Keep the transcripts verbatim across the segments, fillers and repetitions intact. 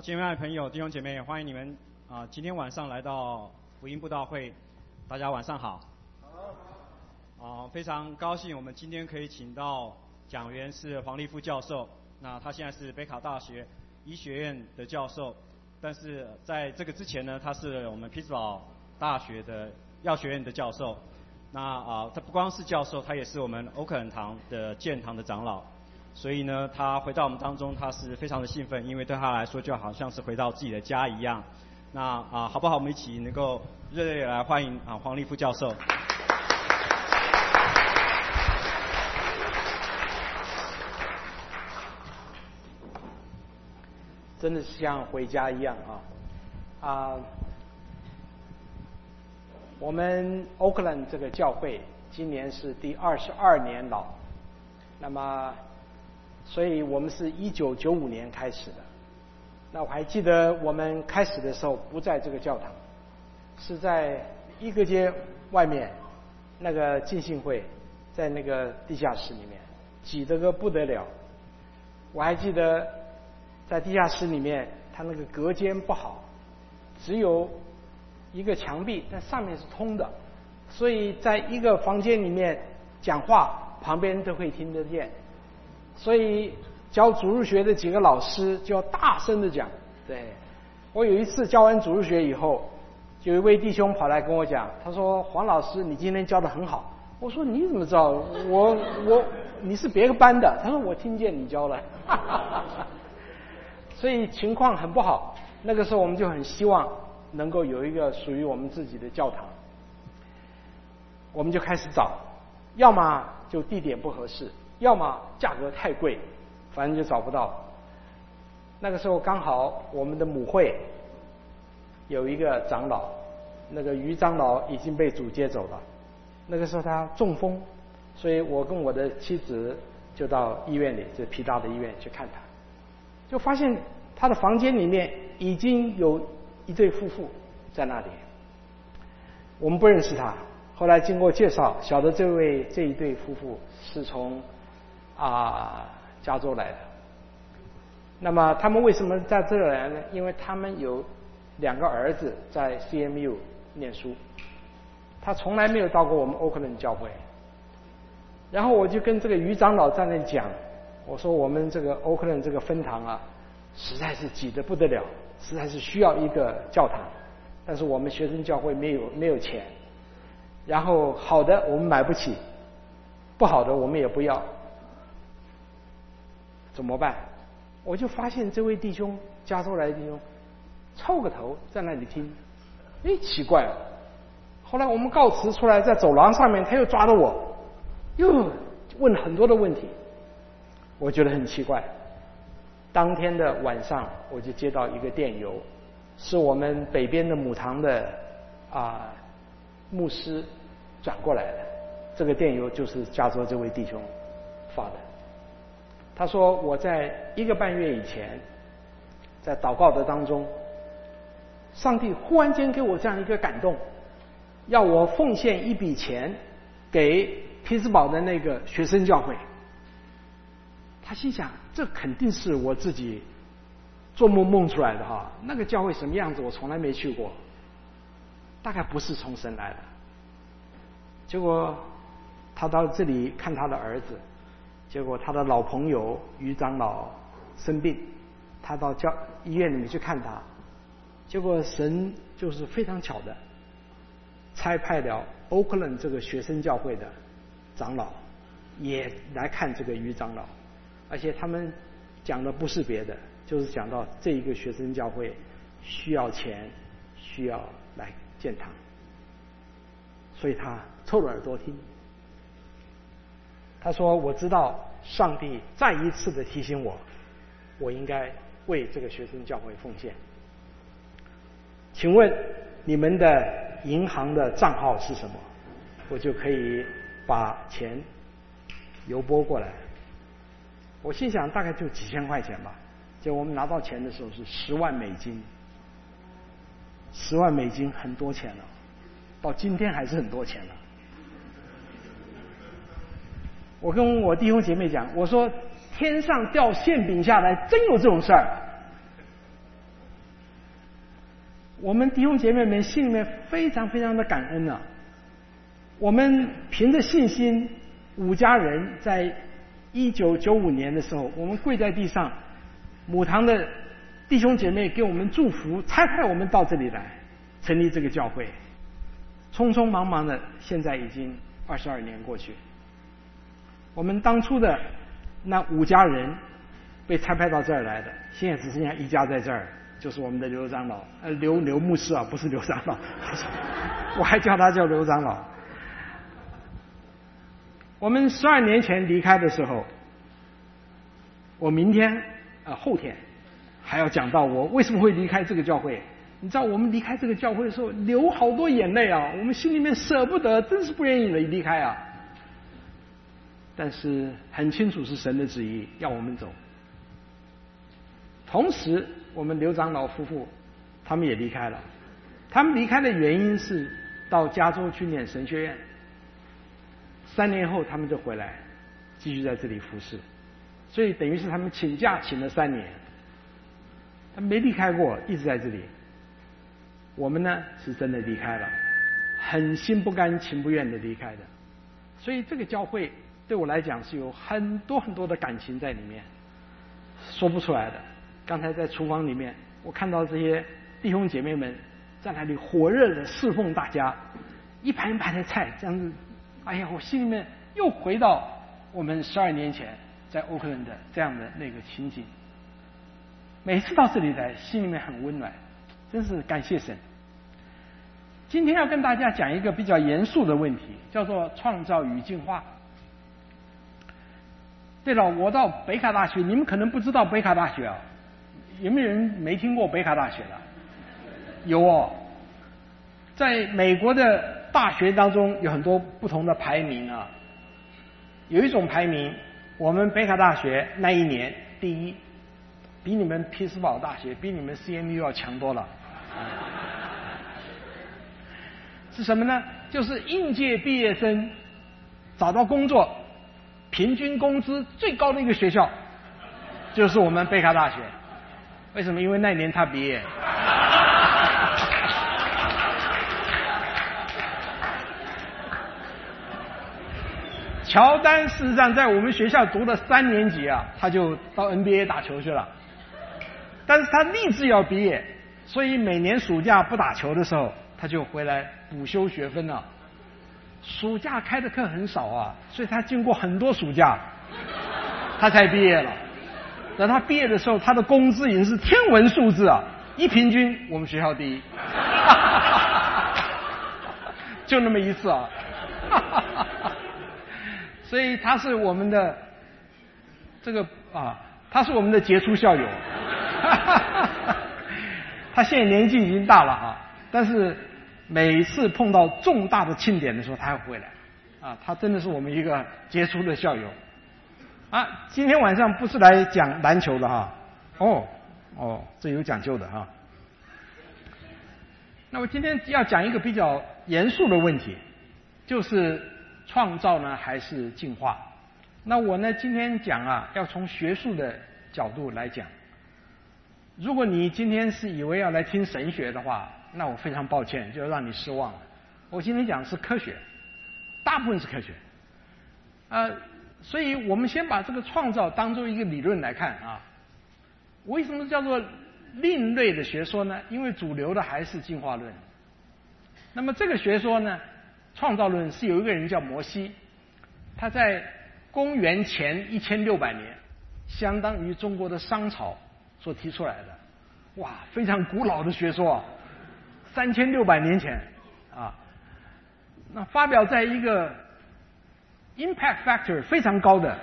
亲爱的朋友、弟兄姐妹，欢迎你们啊、呃！今天晚上来到福音布道会，大家晚上好。好。啊、呃，非常高兴，我们今天可以请到讲员是黄立夫教授。那他现在是北卡大学医学院的教授，但是在这个之前呢，他是我们匹兹堡大学的药学院的教授。那啊、呃，他不光是教授，他也是我们欧克兰堂的建堂的长老。所以呢，他回到我们当中，他是非常的兴奋，因为对他来说就好像是回到自己的家一样。那啊，好不好？我们一起能够热烈来欢迎啊黄立夫教授。 真的是像回家一样啊！啊，我们 Oakland 这个教会今年是第二十二年老，那么。所以我们是一九九五年开始的。那我还记得我们开始的时候不在这个教堂，是在一个街外面那个浸信会，在那个地下室里面，挤得个不得了。我还记得在地下室里面，它那个隔间不好，只有一个墙壁，但上面是通的，所以在一个房间里面讲话，旁边都会听得见。所以教主日学的几个老师就要大声的讲。对，我有一次教完主日学以后，有一位弟兄跑来跟我讲，他说：“黄老师，你今天教得很好。”我说：“你怎么知道？我我你是别个班的。”他说：“我听见你教了。”所以情况很不好。那个时候我们就很希望能够有一个属于我们自己的教堂，我们就开始找，要么就地点不合适。要么价格太贵，反正就找不到。那个时候刚好我们的母会有一个长老，那个于长老已经被主接走了。那个时候他中风，所以我跟我的妻子就到医院里，就皮大的医院去看他，就发现他的房间里面已经有一对夫妇在那里。我们不认识他，后来经过介绍，晓得这位这一对夫妇是从啊，加州来的。那么他们为什么在这儿来呢？因为他们有两个儿子在 C M U 念书，他从来没有到过我们欧克兰教会。然后我就跟这个于长老在那讲，我说我们这个欧克兰这个分堂啊，实在是挤得不得了，实在是需要一个教堂，但是我们学生教会没有没有钱，然后好的我们买不起，不好的我们也不要。怎么办？我就发现这位弟兄，加州来的弟兄，凑个头在那里听。哎，奇怪了。后来我们告辞出来，在走廊上面，他又抓着我，又问很多的问题。我觉得很奇怪。当天的晚上，我就接到一个电邮，是我们北边的母堂的啊牧师转过来的。这个电邮就是加州这位弟兄发的。他说我在一个半月以前，在祷告的当中，上帝忽然间给我这样一个感动，要我奉献一笔钱给匹兹堡的那个学生教会。他心想，这肯定是我自己做梦梦出来的哈，那个教会什么样子我从来没去过，大概不是从神来的。结果他到这里看他的儿子，结果他的老朋友于长老生病，他到教医院里面去看他，结果神就是非常巧的差派了欧克兰这个学生教会的长老也来看这个于长老，而且他们讲的不是别的，就是讲到这一个学生教会需要钱，需要来建堂，所以他凑了耳朵听。他说我知道上帝再一次的提醒我，我应该为这个学生教会奉献。请问你们的银行的账号是什么？我就可以把钱邮拨过来。我心想大概就几千块钱吧，结果我们拿到钱的时候是十万美金。十万美金很多钱了，到今天还是很多钱了。我跟我弟兄姐妹讲，我说天上掉馅饼下来，真有这种事儿。 我们弟兄姐妹们心里面非常非常的感恩啊！我们凭着信心，五家人在一九九五年的时候，我们跪在地上，母堂的弟兄姐妹给我们祝福，差派我们到这里来成立这个教会。匆匆忙忙的，现在已经二十二年过去。我们当初的那五家人被差派到这儿来的，现在只剩下一家在这儿，就是我们的刘长老，呃，刘刘牧师啊，不是刘长老，我还叫他叫刘长老。我们十二年前离开的时候，我明天呃后天还要讲到我为什么会离开这个教会。你知道我们离开这个教会的时候流好多眼泪啊，我们心里面舍不得，真是不愿意离开啊。但是很清楚是神的旨意要我们走。同时我们刘长老夫妇他们也离开了，他们离开的原因是到加州去念神学院，三年后他们就回来继续在这里服侍，所以等于是他们请假请了三年，他没离开过，一直在这里。我们呢是真的离开了，很心不甘情不愿的离开的，所以这个教会对我来讲是有很多很多的感情在里面，说不出来的。刚才在厨房里面，我看到这些弟兄姐妹们在那里火热的侍奉大家，一盘一盘的菜这样子，哎呀，我心里面又回到我们十二年前在欧克兰的这样的那个情景。每次到这里来，心里面很温暖，真是感谢神。今天要跟大家讲一个比较严肃的问题，叫做创造与进化。对了，我到北卡大学，你们可能不知道北卡大学啊，有没有人没听过北卡大学的？有哦，在美国的大学当中有很多不同的排名啊，有一种排名，我们北卡大学那一年第一，比你们匹兹堡大学、比你们 C M U 要强多了。是什么呢？就是应届毕业生找到工作，平均工资最高的一个学校，就是我们北卡大学。为什么？因为那年他毕业。乔丹事实上在我们学校读了三年级啊，他就到 N B A 打球去了。但是他立志要毕业，所以每年暑假不打球的时候，他就回来补修学分了。暑假开的课很少啊，所以他经过很多暑假，他才毕业了。等他毕业的时候，他的工资已经是天文数字啊，一平均我们学校第一，就那么一次啊。所以他是我们的这个啊，他是我们的杰出校友。他现在年纪已经大了啊，但是每次碰到重大的庆典的时候，他还回来啊，他真的是我们一个杰出的校友啊。今天晚上不是来讲篮球的哈，哦哦，这有讲究的哈。那我今天要讲一个比较严肃的问题，就是创造呢还是进化？那我呢今天讲啊，要从学术的角度来讲。如果你今天是以为要来听神学的话，那我非常抱歉，就要让你失望了。我今天讲的是科学，大部分是科学。呃，所以我们先把这个创造当作一个理论来看啊。为什么叫做另类的学说呢？因为主流的还是进化论。那么这个学说呢，创造论是有一个人叫摩西，他在公元前一千六百年，相当于中国的商朝所提出来的，哇，非常古老的学说啊，三千六百年前啊，那发表在一个 impact factor 非常高的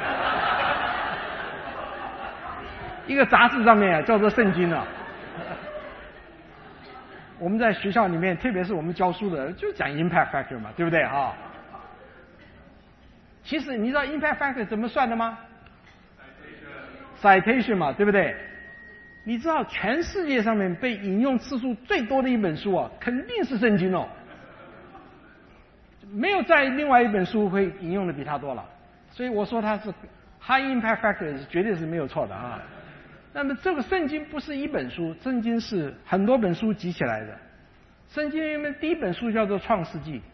一个杂志上面啊，叫做《圣经》啊。我们在学校里面，特别是我们教书的，就讲 impact factor 嘛，对不对啊？其实你知道 impact factor 怎么算的吗？ citation 嘛，对不对？你知道全世界上面被引用次数最多的一本书啊，肯定是圣经哦，没有在另外一本书会引用的比它多了。所以我说它是 high impact factor 是绝对是没有错的啊。 那么这个圣经不是一本书，圣经是很多本书集起来的。圣经里面第一本书叫做《创世纪》，《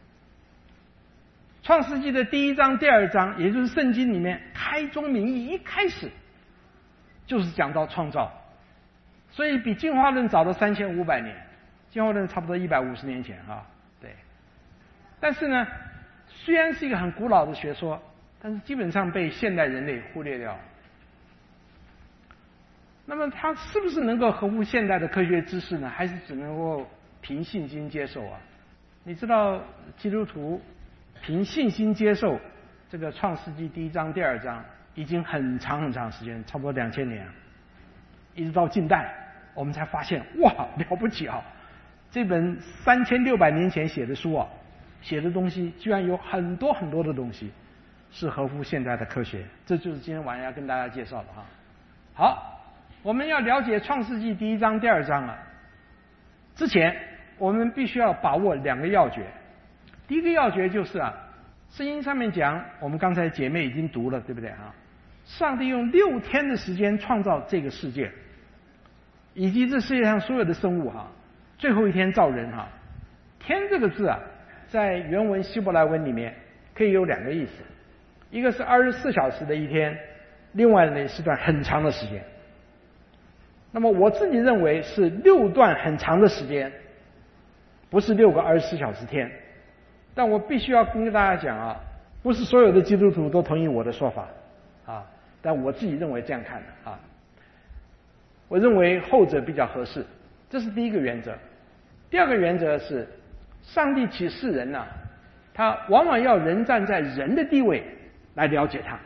创世纪》的第一章、第二章，也就是圣经里面开宗明义，一开始就是讲到创造，所以比进化论早了三千五百年，进化论差不多一百五十年前啊，对。但是呢，虽然是一个很古老的学说，但是基本上被现代人类忽略掉。那么它是不是能够合乎现代的科学知识呢？还是只能够凭信心接受啊？你知道基督徒凭信心接受这个创世纪第一章第二章已经很长很长时间，差不多两千年，一直到近代我们才发现，哇，了不起啊！这本三千六百年前写的书啊，写的东西居然有很多很多的东西是合乎现代的科学，这就是今天晚上要跟大家介绍的哈。好，我们要了解创世纪第一章第二章啊，之前我们必须要把握两个要诀。第一个要诀就是啊，圣经上面讲，我们刚才姐妹已经读了，对不对啊？上帝用六天的时间创造这个世界，以及这世界上所有的生物哈，最后一天造人哈。天这个字啊，在原文希伯来文里面可以有两个意思，一个是二十四小时的一天，另外呢是段很长的时间。那么我自己认为是六段很长的时间，不是六个二十四小时天。但我必须要跟大家讲啊，不是所有的基督徒都同意我的说法啊，但我自己认为这样看的啊。我认为后者比较合适，这是第一个原则。第二个原则是，上帝启示人呢、啊，他往往要人站在人的地位来了解他，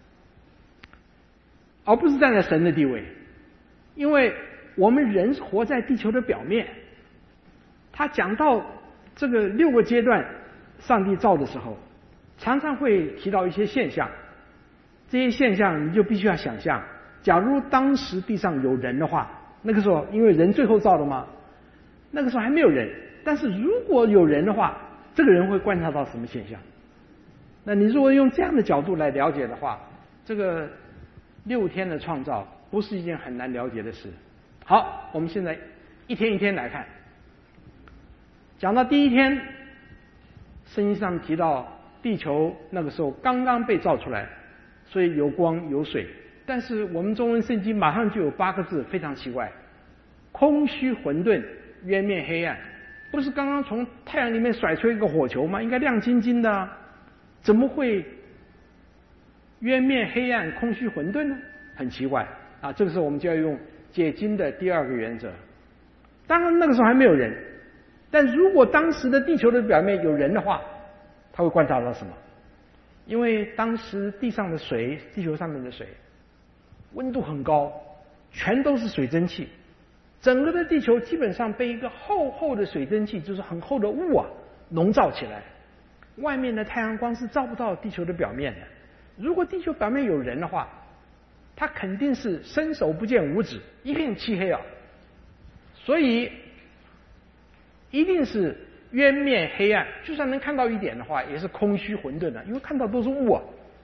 而不是站在神的地位。因为我们人活在地球的表面，他讲到这个六个阶段上帝造的时候，常常会提到一些现象，这些现象你就必须要想象，假如当时地上有人的话，那个时候因为人最后造的嘛，那个时候还没有人，但是如果有人的话，这个人会观察到什么现象？那你如果用这样的角度来了解的话，这个六天的创造不是一件很难了解的事。好，我们现在一天一天来看。讲到第一天，圣经上提到地球那个时候刚刚被造出来，所以有光有水。但是我们中文圣经马上就有八个字非常奇怪：空虚混沌，渊面黑暗。不是刚刚从太阳里面甩出一个火球吗？应该亮晶晶的啊，怎么会渊面黑暗、空虚混沌呢？很奇怪啊！这个时候我们就要用解经的第二个原则。当然那个时候还没有人，但如果当时的地球的表面有人的话，他会观察到什么？因为当时地上的水，地球上面的水温度很高，全都是水蒸气，整个的地球基本上被一个厚厚的水蒸气，就是很厚的雾啊笼罩起来，外面的太阳光是照不到地球的表面的。如果地球表面有人的话，他肯定是伸手不见五指，一片漆黑啊，所以一定是渊面黑暗，就算能看到一点的话，也是空虚混沌的，因为看到都是雾啊。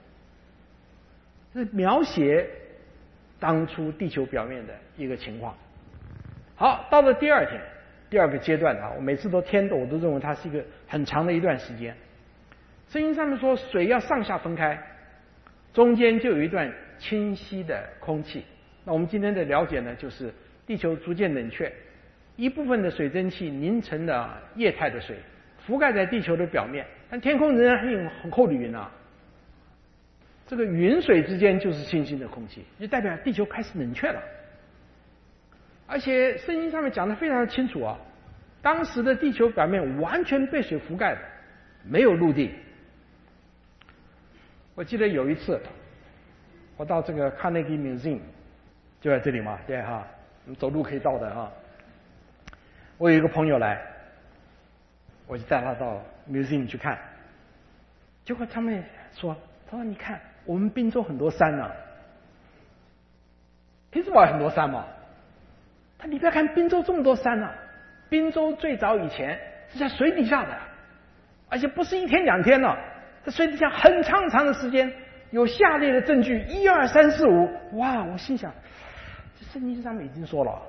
是描写当初地球表面的一个情况。好，到了第二天，第二个阶段啊，我每次都天的，我都认为它是一个很长的一段时间。圣经上面说，水要上下分开，中间就有一段清晰的空气。那我们今天的了解呢，就是地球逐渐冷却，一部分的水蒸气凝成了液态的水，覆盖在地球的表面，但天空仍然还有很厚的云啊。这个云水之间就是清新的空气，就代表地球开始冷却了。而且圣经上面讲得非常的清楚啊，当时的地球表面完全被水覆盖的，没有陆地。我记得有一次，我到这个 Carnegie Museum， 就在这里嘛，对哈，走路可以到的哈。我有一个朋友来，我就带他到 museum 去看，结果他们说，他说你看我们滨州很多山呢、啊，匹兹堡很多山嘛。他你不要看滨州这么多山啊，滨州最早以前是在水底下的，而且不是一天两天了、啊，在水底下很长很长的时间，有下列的证据一二三四五。哇，我心想， 这圣经上面已经说了，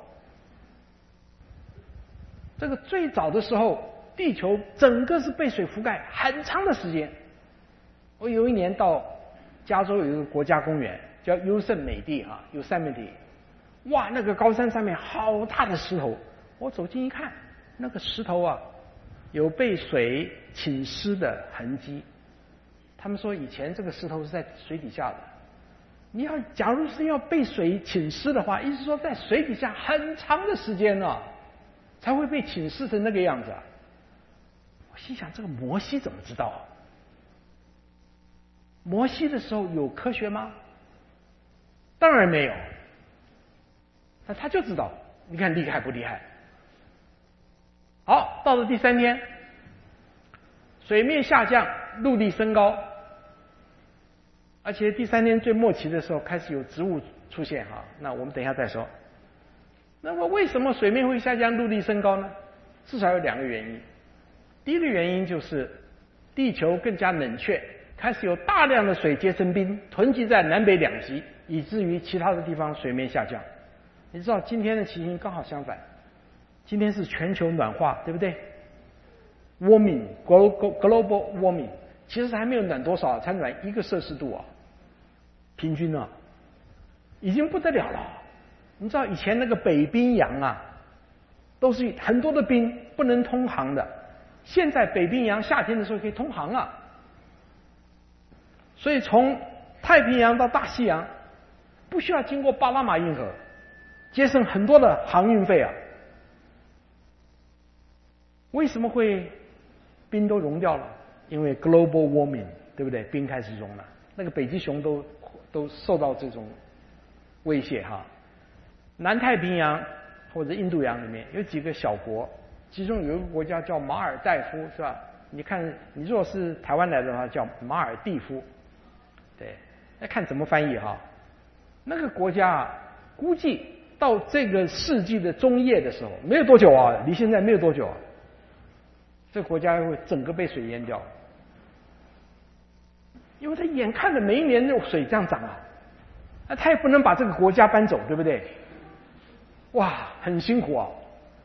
这个最早的时候，地球整个是被水覆盖很长的时间。我有一年到加州有一个国家公园叫优胜美地啊 Yosemite， 哇，那个高山上面好大的石头，我走近一看，那个石头啊有被水侵蚀的痕迹。他们说以前这个石头是在水底下的，你要假如是要被水侵蚀的话，意思说在水底下很长的时间啊才会被侵蚀成那个样子啊。我心想，这个摩西怎么知道啊？摩西的时候有科学吗？当然没有。那他就知道，你看厉害不厉害？好，到了第三天，水面下降，陆地升高，而且第三天最末期的时候开始有植物出现哈，那我们等一下再说。那么为什么水面会下降，陆地升高呢？至少有两个原因。第一个原因就是地球更加冷却，开始有大量的水结成冰，囤积在南北两极，以至于其他的地方水面下降。你知道今天的情形刚好相反，今天是全球暖化，对不对 ？Warming, global warming， 其实还没有暖多少，才暖一个摄氏度啊，平均啊，已经不得了了。你知道以前那个北冰洋啊，都是很多的冰不能通航的。现在北冰洋夏天的时候可以通航啊，所以从太平洋到大西洋不需要经过巴拿马运河，节省很多的航运费啊。为什么会冰都融掉了？因为 global warming， 对不对？冰开始融了，那个北极熊都都受到这种威胁哈。南太平洋或者印度洋里面有几个小国。其中有一个国家叫马尔代夫，是吧？你看，你如果是台湾来的话，叫马尔地夫，对，要看怎么翻译哈。那个国家啊，估计到这个世纪的中叶的时候，没有多久啊，离现在没有多久啊，这个国家会整个被水淹掉，因为他眼看着每一年的水这样涨啊，那他也不能把这个国家搬走，对不对？哇，很辛苦啊。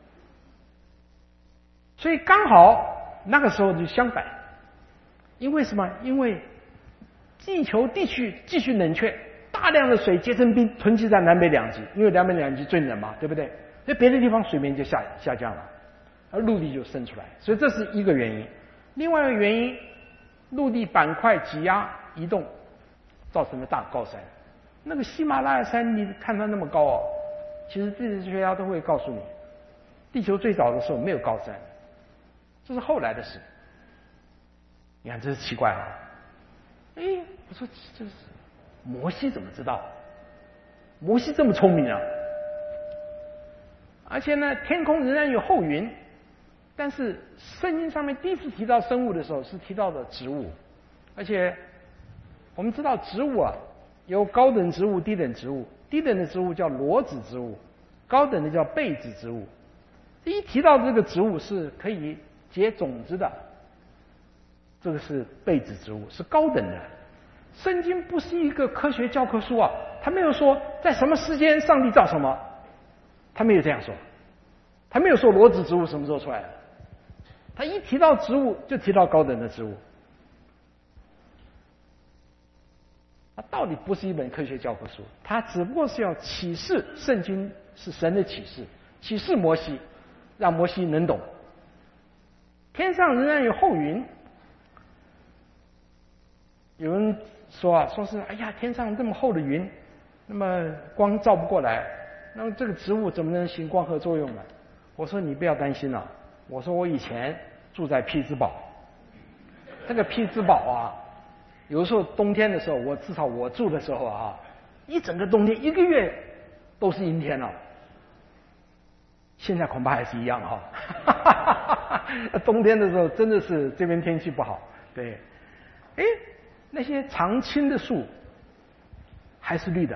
所以刚好那个时候就相反，因为什么？因为地球地区继续冷却，大量的水结成冰囤积在南北两极，因为南北两极最冷嘛，对不对？所以别的地方水面就下下降了，而陆地就升出来，所以这是一个原因。另外一个原因，陆地板块挤压移动，造成了大高山。那个喜马拉雅山，你看它那么高哦，其实地质学家都会告诉你，地球最早的时候没有高山。这是后来的事，你看这是奇怪啊！哎，我说这是摩西怎么知道？摩西这么聪明啊！而且呢，天空仍然有厚云，但是圣经上面第一次提到生物的时候是提到的植物，而且我们知道植物啊有高等植物、低等植物，低等的植物叫裸子植物，高等的叫被子植物。一提到这个植物是可以结种子的，这个是被子植物，是高等的。圣经不是一个科学教科书啊，他没有说在什么时间上帝造什么，他没有这样说，他没有说裸子植物什么时候出来的，他一提到植物就提到高等的植物，它到底不是一本科学教科书，它只不过是要启示圣经是神的启示，启示摩西，让摩西能懂。天上仍然有厚云，有人说啊，说是哎呀，天上这么厚的云，那么光照不过来，那么这个植物怎么能行光合作用呢？我说你不要担心了、啊，我说我以前住在匹兹堡，这个匹兹堡啊，有时候冬天的时候，我至少我住的时候啊，一整个冬天一个月都是阴天了、啊。现在恐怕还是一样哈、哦，冬天的时候真的是这边天气不好，对，哎，那些常青的树还是绿的，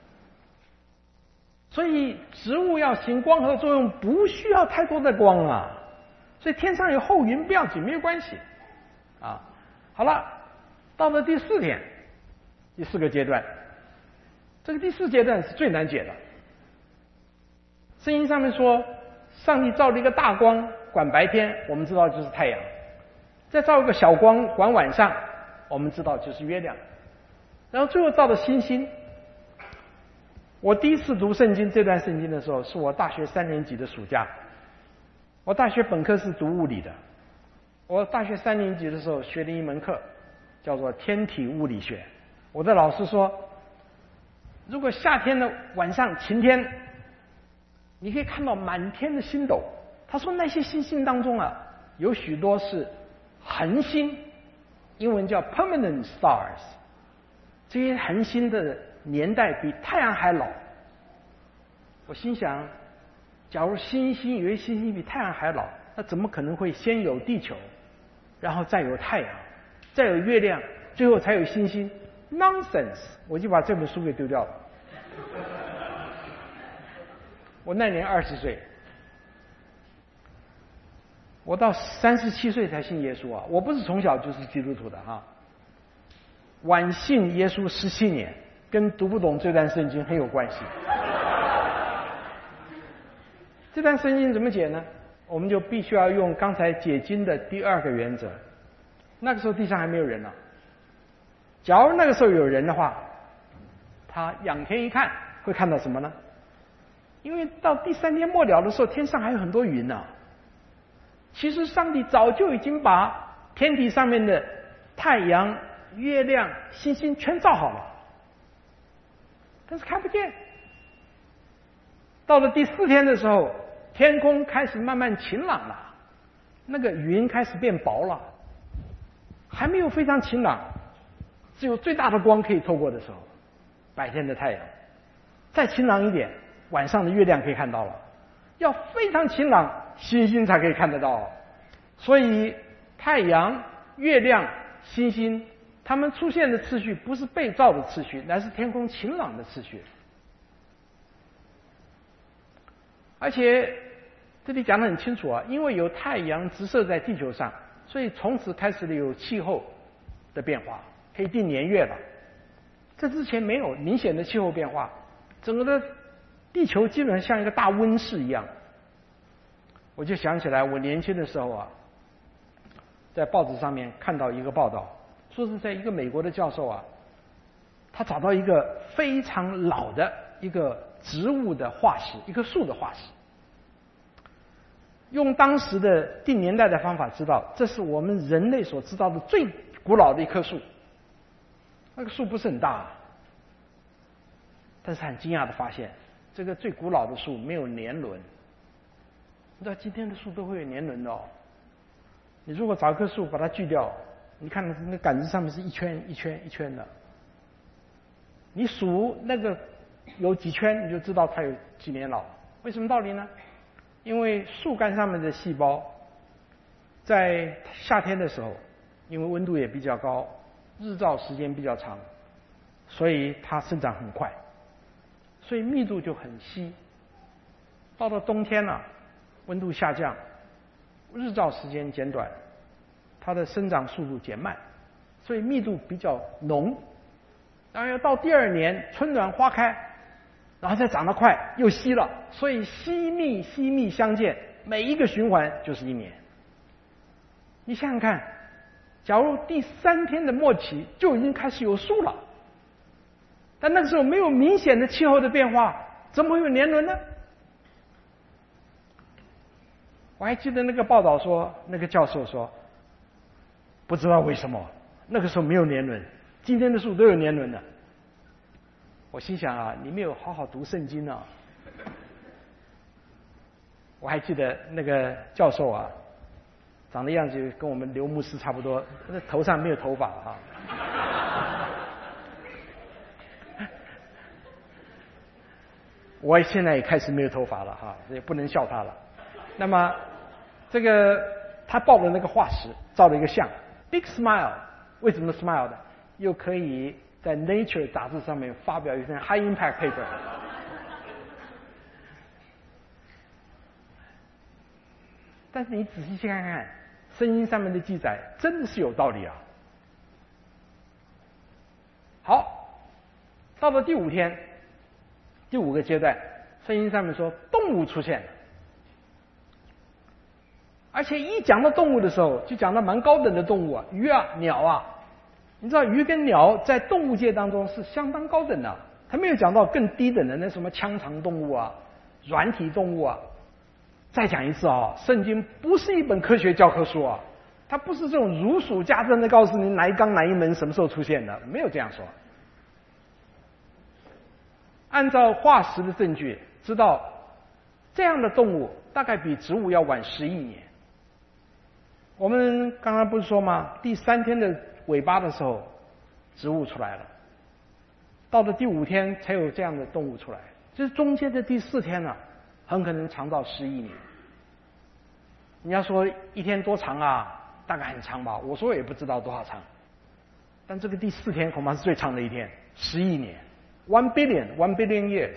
所以植物要行光合作用不需要太多的光啊，所以天上有厚云不要紧，没有关系啊。好了，到了第四天，第四个阶段，这个第四阶段是最难解的。 圣经上面说，上帝造了一个大光管白天，我们知道就是太阳；再造一个小光管晚上，我们知道就是月亮。然后最后造的星星。我第一次读圣经这段圣经的时候，是我大学三年级的暑假。我大学本科是读物理的，我大学三年级的时候学了一门课，叫做天体物理学。我的老师说，如果夏天的晚上晴天，你可以看到满天的星斗。他说那些星星当中啊，有许多是恒星，英文叫 permanent stars。这些恒星的年代比太阳还老。我心想，假如星星有些星星比太阳还老，那怎么可能会先有地球，然后再有太阳，再有月亮，最后才有星星？ Nonsense！ 我就把这本书给丢掉了。我那年二十岁，我到三十七岁才信耶稣啊！我不是从小就是基督徒的哈、啊，晚信耶稣十七年，跟读不懂这段圣经很有关系。这段圣经怎么解呢？我们就必须要用刚才解经的第二个原则。那个时候地上还没有人呢、啊，假如那个时候有人的话，他仰天一看会看到什么呢？因为到第三天末了的时候，天上还有很多云呢、啊。其实上帝早就已经把天体上面的太阳、月亮、星星全造好了，但是看不见。到了第四天的时候，天空开始慢慢晴朗了，那个云开始变薄了，还没有非常晴朗，只有最大的光可以透过的时候，白天的太阳。再晴朗一点，晚上的月亮可以看到了，要非常晴朗，星星才可以看得到。所以太阳、月亮、星星，它们出现的次序不是被造的次序，乃是天空晴朗的次序。而且这里讲得很清楚啊，因为有太阳直射在地球上，所以从此开始了有气候的变化，可以定年月了。这之前没有明显的气候变化，整个的地球基本上像一个大温室一样。我就想起来我年轻的时候啊，在报纸上面看到一个报道，说是在一个美国的教授啊，他找到一个非常老的一个植物的化石，一棵树的化石，用当时的定年代的方法知道，这是我们人类所知道的最古老的一棵树。那个树不是很大，但是很惊讶的发现，这个最古老的树没有年轮。你知道今天的树都会有年轮的哦。你如果找一棵树把它锯掉，你看那杆子上面是一圈一圈一圈的，你数那个有几圈，你就知道它有几年老。为什么道理呢？因为树干上面的细胞在夏天的时候，因为温度也比较高，日照时间比较长，所以它生长很快，所以密度就很稀。到了冬天了、啊，温度下降，日照时间减短，它的生长速度减慢，所以密度比较浓。然后要到第二年春暖花开，然后再长得快又稀了，所以稀密稀密相间，每一个循环就是一年。你想想看，假如第三天的末期就已经开始有树了，但那个时候没有明显的气候的变化，怎么会有年轮呢？我还记得那个报道说，那个教授说，不知道为什么那个时候没有年轮，今天的树都有年轮的。我心想啊，你没有好好读圣经啊。我还记得那个教授啊，长得样子跟我们刘牧师差不多，那头上没有头发哈、啊。我现在也开始没有头发了哈，也不能笑他了。那么，这个他抱的那个化石造了一个像 ，Big Smile， 为什么 Smile 的？又可以在 Nature 杂志上面发表一篇 High Impact Paper。但是你仔细去看看，圣经上面的记载真的是有道理啊。好，到了第五天，第五个阶段， 圣经上面说动物出现了，而且一讲到动物的时候，就讲到蛮高等的动物啊，鱼啊、鸟啊。你知道鱼跟鸟在动物界当中是相当高等的，他没有讲到更低等的那什么腔肠动物啊、软体动物啊。再讲一次啊，圣经不是一本科学教科书啊，它不是这种如数家珍的告诉你哪一纲哪一门什么时候出现的，没有这样说。按照化石的证据，知道这样的动物大概比植物要晚十亿年。我们刚刚不是说吗？第三天的尾巴的时候，植物出来了，到了第五天才有这样的动物出来，就是中间的第四天呢、啊，很可能长到十亿年。你要说一天多长啊？大概很长吧，我说也不知道多少长，但这个第四天恐怕是最长的一天，十亿年 ，one billion one billion years。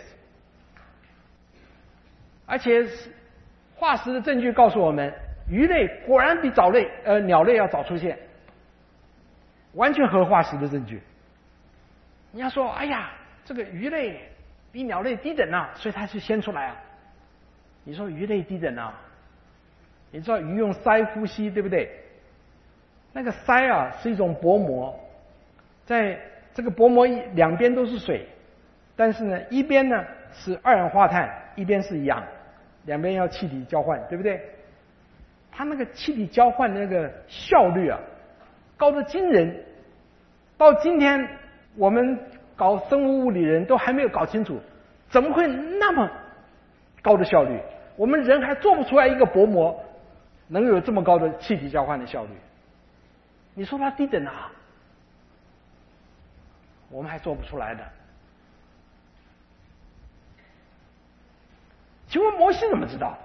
而且化石的证据告诉我们，鱼类果然比藻类、呃鸟类要早出现。完全合化石的证据。你要说，哎呀，这个鱼类比鸟类低等啊，所以它是先出来啊。你说鱼类低等啊？你知道鱼用鳃呼吸，对不对？那个鳃啊是一种薄膜，在这个薄膜两边都是水，但是呢，一边呢是二氧化碳，一边是氧，两边要气体交换，对不对？它那个气体交换的那个效率啊，高得惊人，到今天我们搞生物物理人都还没有搞清楚，怎么会那么高的效率？我们人还做不出来一个薄膜能有这么高的气体交换的效率。你说它低等啊？我们还做不出来的。请问摩西怎么知道？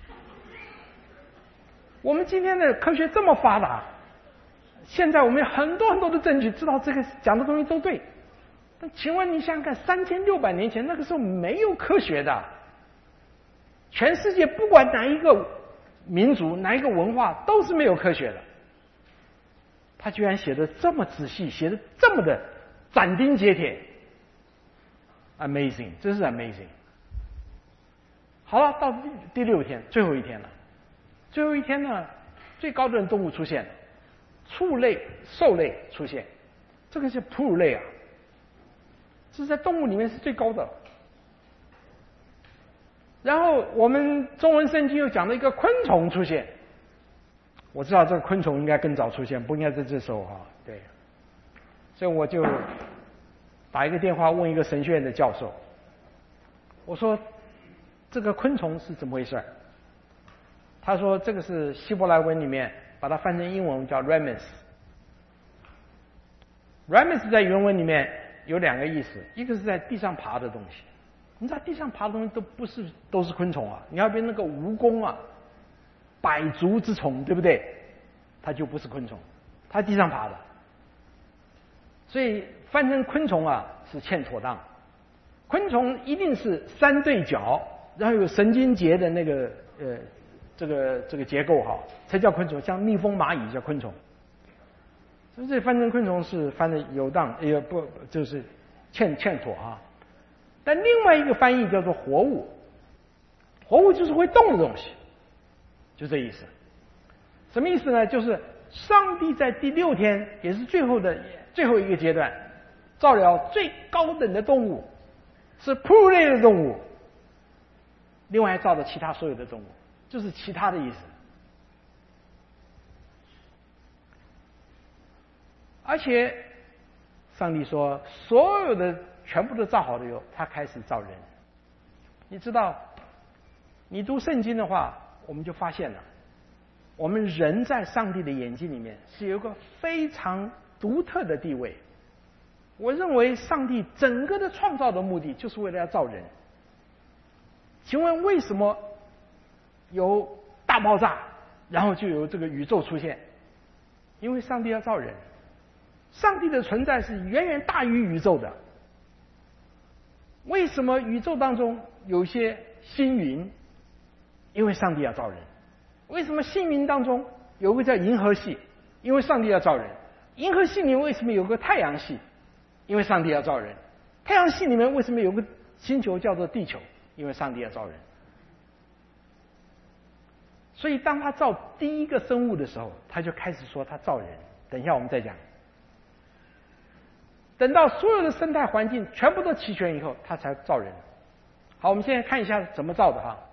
我们今天的科学这么发达，现在我们有很多很多的证据，知道这个讲的东西都对。但请问你想想看，三千六百年前那个时候没有科学的，全世界不管哪一个民族、哪一个文化都是没有科学的。他居然写的这么仔细，写的这么的斩钉截铁 ，amazing， 真是 amazing。好了，到第第六天，最后一天了。最后一天呢，最高等动物出现了，畜类、兽类出现，这个是哺乳类啊，这是在动物里面是最高的。然后我们中文圣经又讲了一个昆虫出现，我知道这个昆虫应该更早出现，不应该在这时候哈、啊，对，所以我就打一个电话问一个神学院的教授，我说这个昆虫是怎么回事？他说这个是希伯来文里面把它翻成英文叫 ramus。ramus 在原文里面有两个意思，一个是在地上爬的东西，你知道地上爬的东西都不是都是昆虫啊，你要比那个蜈蚣啊，百足之虫，对不对？它就不是昆虫，它地上爬的，所以翻成昆虫啊是欠妥当。昆虫一定是三对角，然后有神经节的那个呃。这个这个结构哈，才叫昆虫，像蜜蜂、蚂蚁叫昆虫。所以这翻成昆虫是翻的有当，也不就是欠欠妥啊。但另外一个翻译叫做活物，活物就是会动的东西，就这意思。什么意思呢？就是上帝在第六天，也是最后的最后一个阶段，造了最高等的动物，是哺乳类的动物，另外还造了其他所有的动物。就是其他的意思，而且上帝说，所有的全部都造好了以后，他开始造人。你知道，你读圣经的话，我们就发现了，我们人在上帝的眼睛里面是有一个非常独特的地位。我认为上帝整个的创造的目的就是为了要造人。请问为什么有大爆炸，然后就有这个宇宙出现？因为上帝要造人，上帝的存在是远远大于宇宙的。为什么宇宙当中有些星云？因为上帝要造人。为什么星云当中有个叫银河系？因为上帝要造人。银河系里面为什么有个太阳系？因为上帝要造人。太阳系里面为什么有个星球叫做地球？ 因为上帝要造人。所以当他造第一个生物的时候，他就开始说他造人。等一下我们再讲。等到所有的生态环境全部都齐全以后，他才造人。好，我们现在看一下怎么造的哈。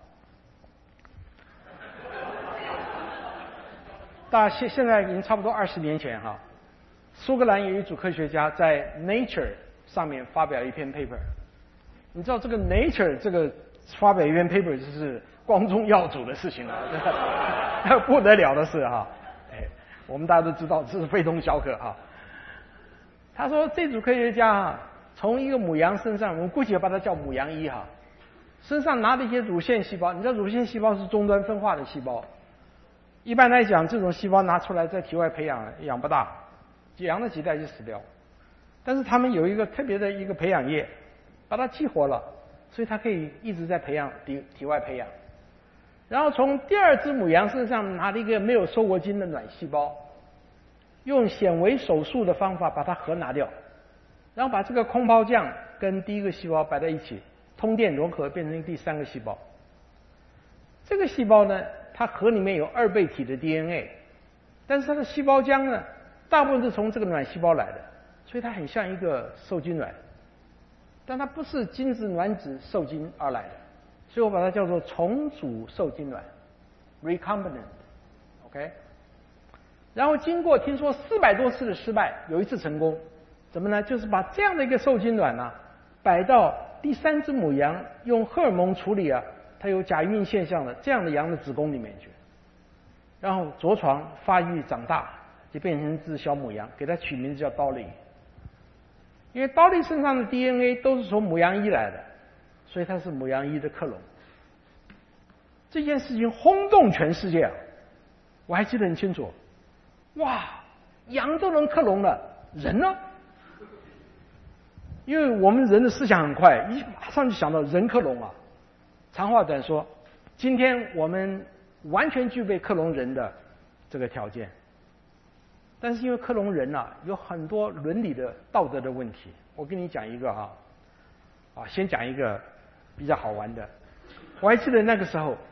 大家现现在已经差不多二十年前哈，苏格兰有一组科学家在 Nature 上面发表一篇 paper。你知道这个 Nature 这个发表一篇 paper 就是光宗耀祖的事情了，不得了的事哈。哎，我们大家都知道这是非同小可哈。他说这组科学家哈，从一个母羊身上，我们姑且把它叫母羊一哈，身上拿了一些乳腺细胞。你知道乳腺细胞是终端分化的细胞，一般来讲这种细胞拿出来在体外培养养不大，养了几代就死掉。但是他们有一个特别的一个培养液，把它激活了，所以它可以一直在培养体体外培养。然后从第二只母羊身上拿了一个没有受过精的卵细胞，用显微手术的方法把它核拿掉，然后把这个空包浆跟第一个细胞摆在一起，通电融合变成第三个细胞。这个细胞呢，它核里面有二倍体的 D N A， 但是它的细胞浆呢，大部分是从这个卵细胞来的，所以它很像一个受精卵，但它不是精子卵子受精而来的，所以我把它叫做重组受精卵 recombinant。OK， 然后经过听说四百多次的失败，有一次成功，怎么呢？就是把这样的一个受精卵呢、啊，摆到第三只母羊用荷尔蒙处理啊，它有假孕现象的这样的羊的子宫里面去，然后着床发育长大，就变成一只小母羊，给它取名字叫刀莉。因为刀莉身上的 D N A 都是从母羊一来的，所以它是母羊一的克隆。这件事情轰动全世界啊！我还记得很清楚。哇，羊都能克隆了，人呢？因为我们人的思想很快，一马上就想到人克隆啊。长话短说，今天我们完全具备克隆人的这个条件，但是因为克隆人啊，有很多伦理的道德的问题。我跟你讲一个哈，啊，先讲一个比较好玩的。我还记得那个时候，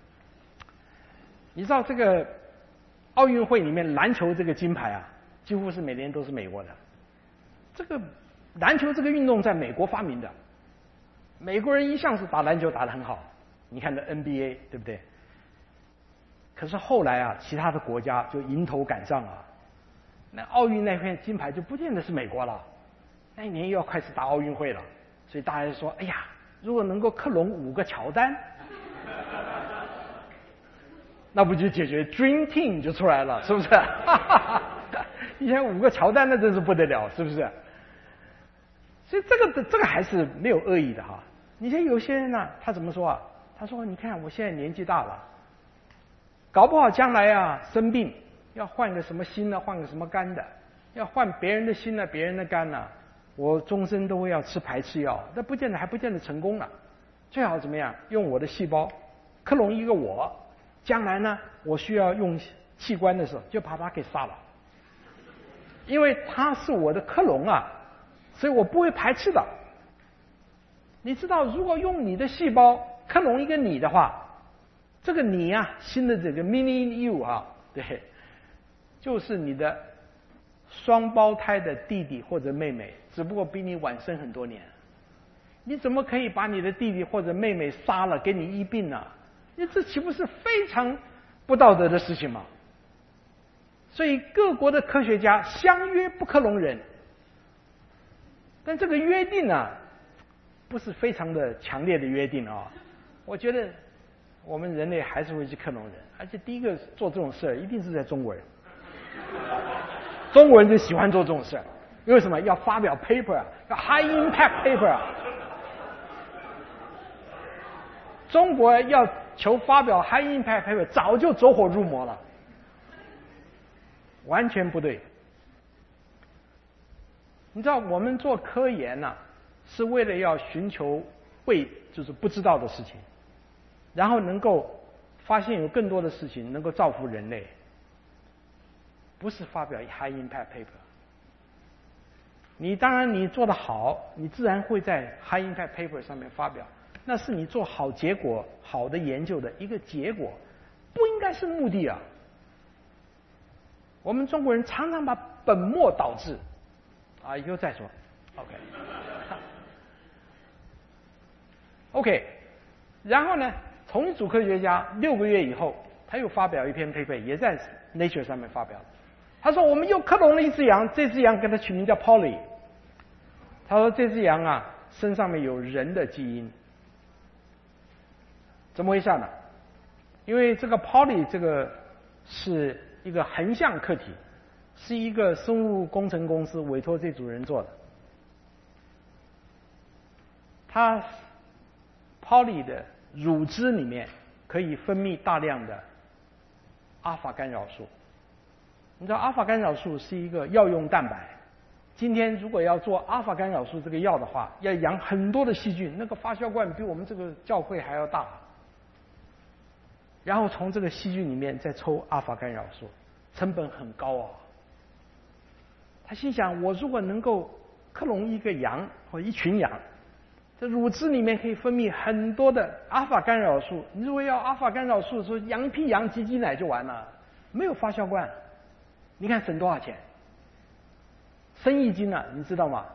你知道这个奥运会里面篮球这个金牌啊，几乎是每年都是美国的。这个篮球这个运动在美国发明的，美国人一向是打篮球打得很好，你看的 N B A 对不对？可是后来啊，其他的国家就迎头赶上啊，那奥运那片金牌就不见得是美国了，那一年又要开始打奥运会了，所以大家就说，哎呀，如果能够克隆五个乔丹，那不就解决 Dream Team 就出来了，是不是？以前五个乔丹那真是不得了，是不是？所以这个这个还是没有恶意的哈。你看有些人呢、啊，他怎么说啊？他说：“你看我现在年纪大了，搞不好将来啊生病要换个什么心呢，换个什么肝的，要换别人的心呢，别人的肝呢，我终身都会要吃排斥药，那不见得还不见得成功了。最好怎么样？用我的细胞克隆一个我，将来呢我需要用器官的时候，就把它给杀了，因为它是我的克隆啊。”所以我不会排斥的。你知道，如果用你的细胞克隆一个你的话，这个你啊，新的这个 mini you 啊，对，就是你的双胞胎的弟弟或者妹妹，只不过比你晚生很多年。你怎么可以把你的弟弟或者妹妹杀了给你医病呢？你这岂不是非常不道德的事情吗？所以各国的科学家相约不克隆人。但这个约定啊，不是非常的强烈的约定啊。我觉得我们人类还是会去克隆人，而且第一个做这种事一定是在中国人。中国人就喜欢做这种事，因为什么？要发表 paper 啊，要 high impact paper 啊。中国要求发表 high impact paper， 早就走火入魔了，完全不对。你知道我们做科研呢、啊，是为了要寻求未就是不知道的事情，然后能够发现有更多的事情能够造福人类，不是发表 high impact paper。你当然你做得好，你自然会在 high impact paper 上面发表， 那是你做好结果、好的研究的一个结果，不应该是目的啊。我们中国人常常把本末倒置，啊，以后再说。OK，OK，、okay. okay, 然后呢，同一组科学家六个月以后，他又发表一篇 paper， 也在 Nature 上面发表。他说我们又克隆了一只羊，这只羊给它取名叫 Polly。他说这只羊啊，身上面有人的基因。怎么回事呢？因为这个 Polly 这个是一个横向课题，是一个生物工程公司委托这组人做的。它 Polly 的乳汁里面可以分泌大量的阿尔法干扰素。你知道阿尔法干扰素是一个药用蛋白。今天如果要做阿尔法干扰素这个药的话，要养很多的细菌，那个发酵罐比我们这个教会还要大。然后从这个细菌里面再抽阿尔法干扰素，成本很高啊。他心想，我如果能够克隆一个羊或一群羊，这乳汁里面可以分泌很多的阿尔法干扰素。你如果要阿尔法干扰素的时候，养一批羊挤挤奶就完了，没有发酵罐。你看省多少钱？生意经啊，你知道吗？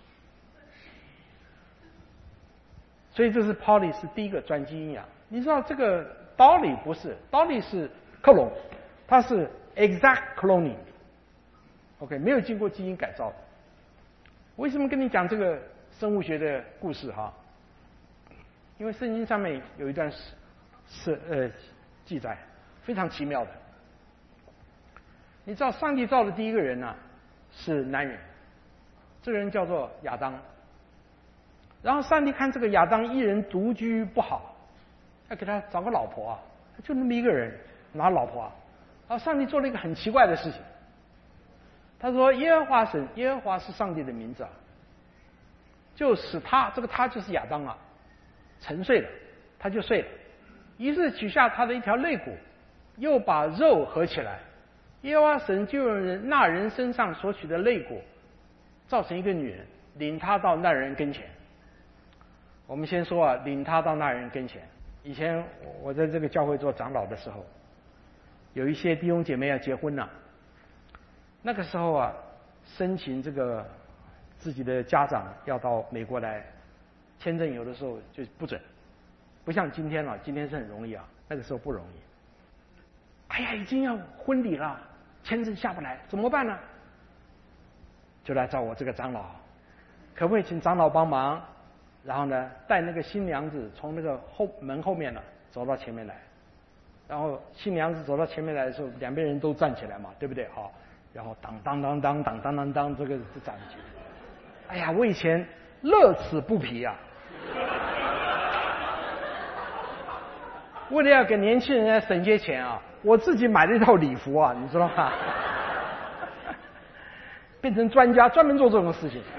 所以这是 Polly 是第一个转基因羊。你知道这个 Dolly 不是 ，Dolly 是克隆，它是 exact cloning。OK， 没有经过基因改造。为什么跟你讲这个生物学的故事哈？因为圣经上面有一段是是呃记载，非常奇妙的。你知道上帝造的第一个人呢、啊、是男人，这个人叫做亚当。然后上帝看这个亚当一人独居不好，要给他找个老婆啊，就那么一个人拿老婆啊。然后上帝做了一个很奇怪的事情，他说耶和华神，耶和华是上帝的名字啊，就使他这个他就是亚当啊，沉睡了，他就睡了。于是取下他的一条肋骨，又把肉合起来。耶和华神就用人那人身上所取的肋骨，造成一个女人，领他到那人跟前。我们先说啊，领他到那人跟前。以前我在这个教会做长老的时候，有一些弟兄姐妹要结婚了，那个时候啊，申请这个自己的家长要到美国来，签证有的时候就不准，不像今天了，今天是很容易啊，那个时候不容易。哎呀，已经要婚礼了，签证下不来，怎么办呢？就来找我这个长老，可不可以请长老帮忙？然后呢，带那个新娘子从那个后门后面呢走到前面来，然后新娘子走到前面来的时候，两边人都站起来嘛，对不对？好，然后当当当当当当当当，这个就站起来。哎呀，我以前乐此不疲啊！为了要给年轻人省些钱啊，我自己买了一套礼服啊，你知道吗？变成专家，专门做这种事情。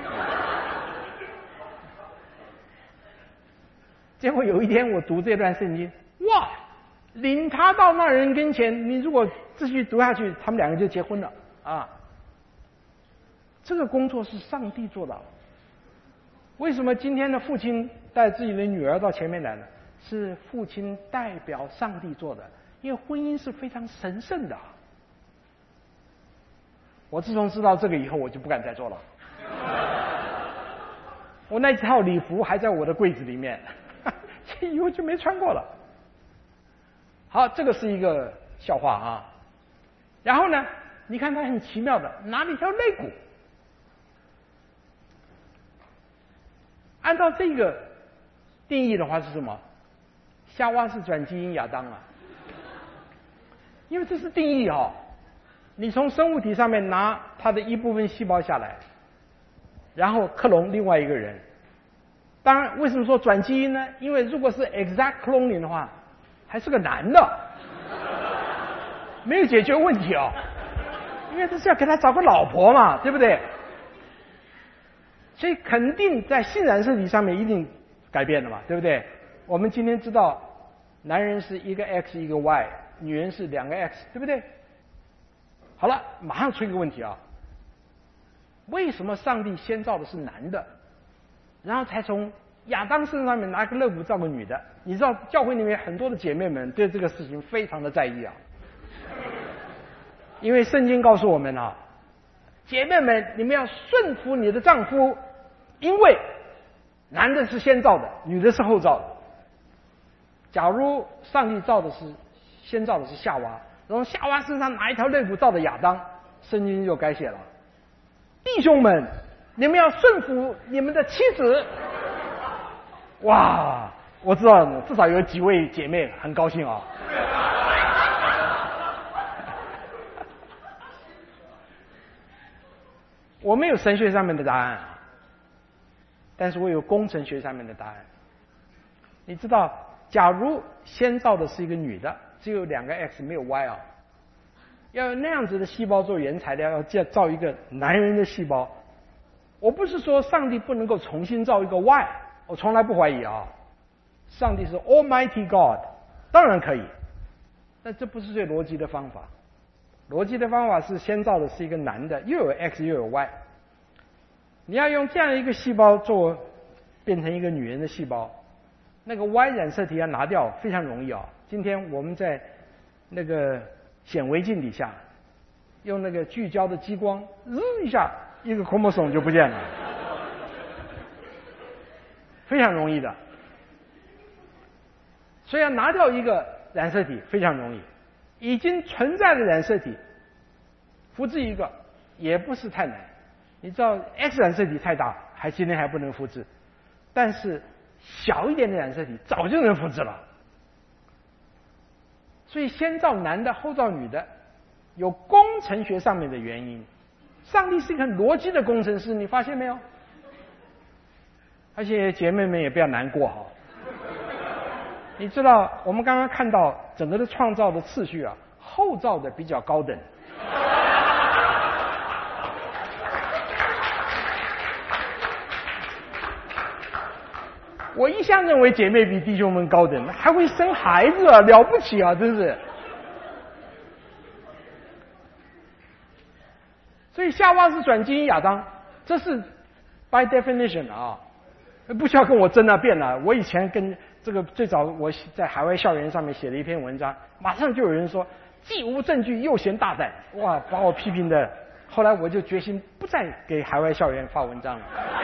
结果有一天我读这段圣经，哇，领他到那人跟前，你如果继续读下去，他们两个就结婚了啊。这个工作是上帝做的。为什么今天的父亲带自己的女儿到前面来了？是父亲代表上帝做的，因为婚姻是非常神圣的。我自从知道这个以后，我就不敢再做了。我那套礼服还在我的柜子里面，以后就没穿过了。好，这个是一个笑话啊。然后呢，你看他很奇妙的拿了一条肋骨，按照这个定义的话是什么？夏娃是转基因亚当啊，因为这是定义哦。你从生物体上面拿它的一部分细胞下来，然后克隆另外一个人。当然，为什么说转基因呢？因为如果是 exact cloning 的话，还是个男的，没有解决问题哦。因为这是要给他找个老婆嘛，对不对？所以肯定在性染色体上面一定改变了嘛，对不对？我们今天知道，男人是一个 X 一个 Y， 女人是两个 X， 对不对？好了，马上出一个问题啊，为什么上帝先造的是男的，然后才从亚当身上面拿个肋骨照个女的，你知道教会里面很多的姐妹们对这个事情非常的在意啊，因为圣经告诉我们啊，姐妹们，你们要顺服你的丈夫，因为男的是先造的，女的是后造的。假如上帝造的是先造的是夏娃，然后夏娃身上拿一条肋骨照的亚当，圣经就该写了：弟兄们，你们要顺服你们的妻子。哇，我知道至少有几位姐妹很高兴啊。我没有神学上面的答案啊，但是我有工程学上面的答案。你知道，假如先造的是一个女的，只有两个 X 没有 Y 啊，要有那样子的细胞做原材料，要造一个男人的细胞。我不是说上帝不能够重新造一个 Y， 我从来不怀疑啊。上帝是 Almighty God， 当然可以，但这不是最逻辑的方法。逻辑的方法是先造的是一个男的，又有 X 又有 Y。你要用这样一个细胞做变成一个女人的细胞，那个 Y 染色体要拿掉非常容易啊。今天我们在那个显微镜底下用那个聚焦的激光，日一下一个 chromosome 就不见了，非常容易的。所以要拿掉一个染色体非常容易，已经存在的染色体复制一个也不是太难。你知道 X 染色体太大，还今天还不能复制，但是小一点的染色体早就能复制了。所以先造男的后造女的，有工程学上面的原因。上帝是一个很逻辑的工程师，你发现没有？而且姐妹们也不要难过哈。你知道我们刚刚看到整个的创造的次序啊，后造的比较高等。我一向认为姐妹比弟兄们高等，还会生孩子啊，了不起啊，真是。所以夏娃是转基因亚当，这是 by definition 啊，不需要跟我争啊辩了。我以前跟这个最早我在海外校园上面写了一篇文章，马上就有人说既无证据又嫌大胆，哇，把我批评的。后来我就决心不再给海外校园发文章了。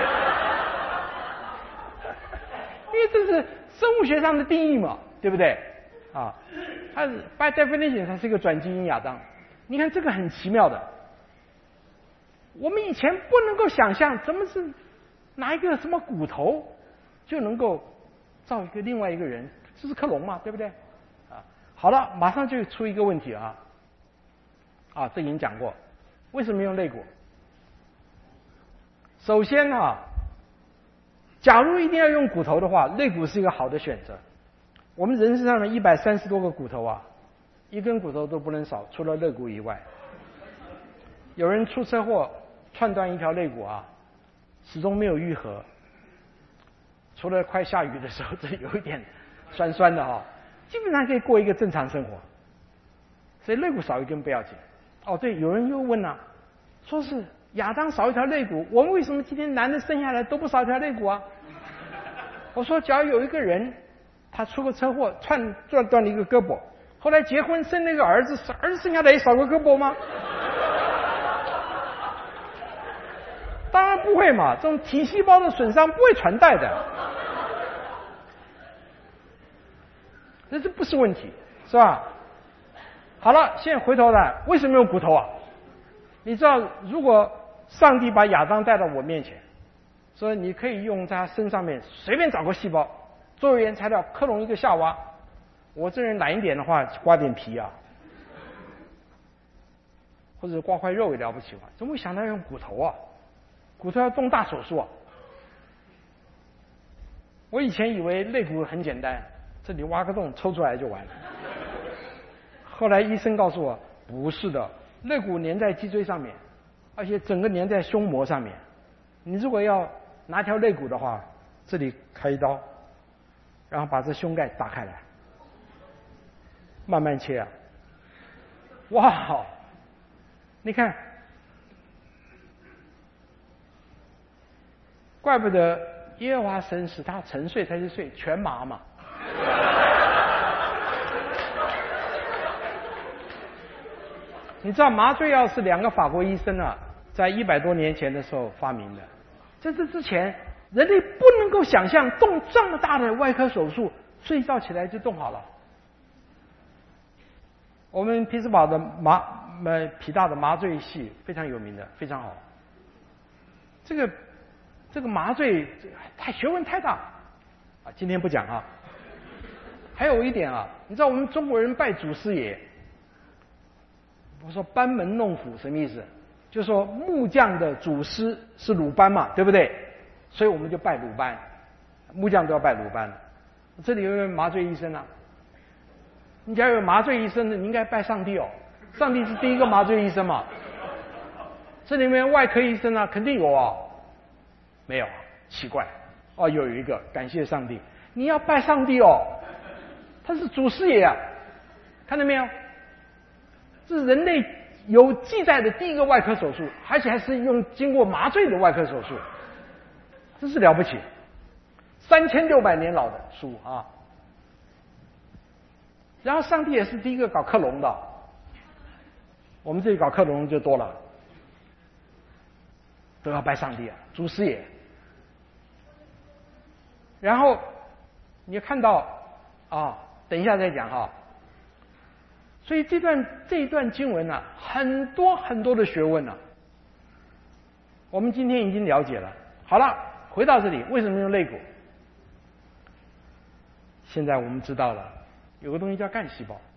因为这是生物学上的定义嘛，对不对？啊，它是 by definition 它是一个转基因亚当。你看这个很奇妙的，我们以前不能够想象，怎么是拿一个什么骨头就能够造一个另外一个人，这是克隆嘛，对不对？啊，好了，马上就出一个问题啊，啊，这已经讲过，为什么用肋骨？首先啊。假如一定要用骨头的话，肋骨是一个好的选择。我们人身上的一百三十多个骨头啊，一根骨头都不能少，除了肋骨以外。有人出车祸串断一条肋骨啊，始终没有愈合，除了快下雨的时候这里有一点酸酸的哈，基本上可以过一个正常生活。所以肋骨少一根不要紧。哦，对，有人又问了、啊，说是亚当少一条肋骨，我们为什么今天男的生下来都不少一条肋骨啊？我说，假如有一个人，他出个车祸，串断断了一个胳膊，后来结婚生了一个儿子，儿子生下来也少个胳膊吗？当然不会嘛，这种体细胞的损伤不会传代的，这这不是问题，是吧？好了，现在回头来，为什么用骨头啊？你知道，如果上帝把亚当带到我面前，说你可以用他身上面随便找个细胞作为原材料克隆一个夏娃，我这人懒一点的话，刮点皮啊，或者刮块肉也了不起嘛，怎么会想到用骨头啊？骨头要动大手术啊！我以前以为肋骨很简单，这里挖个洞抽出来就完了。后来医生告诉我，不是的，肋骨粘在脊椎上面，而且整个粘在胸膜上面。你如果要拿条肋骨的话，这里开一刀，然后把这胸盖打开来，慢慢切啊！哇，你看，怪不得耶和华神使他沉睡才去睡，全麻嘛。你知道麻醉药是两个法国医生啊，在一百多年前的时候发明的。在这之前，人类不能够想象动这么大的外科手术，睡觉起来就动好了。我们匹兹堡的麻呃皮大的麻醉系非常有名的，非常好。这个这个麻醉太学问太大啊，今天不讲啊。还有一点啊，你知道我们中国人拜祖师爷，我说班门弄斧什么意思？就是说木匠的祖师是鲁班嘛，对不对？所以我们就拜鲁班，木匠都要拜鲁班。这里有一位麻醉医生啊，你假如有麻醉医生的，你应该拜上帝哦，上帝是第一个麻醉医生嘛。这里面外科医生啊，肯定有哦，没有，奇怪哦，有一个，感谢上帝，你要拜上帝哦，他是祖师爷啊，看到没有？这是人类有记载的第一个外科手术，而且还是用经过麻醉的外科手术，真是了不起，三千六百年老的书啊。然后上帝也是第一个搞克隆的，我们这里搞克隆就多了，都要拜上帝啊，祖师爷。然后你看到啊，等一下再讲哈。所以这段这一段经文呢、啊，很多很多的学问呢、啊，我们今天已经了解了。好了，回到这里，为什么用肋骨？现在我们知道了，有个东西叫干细胞。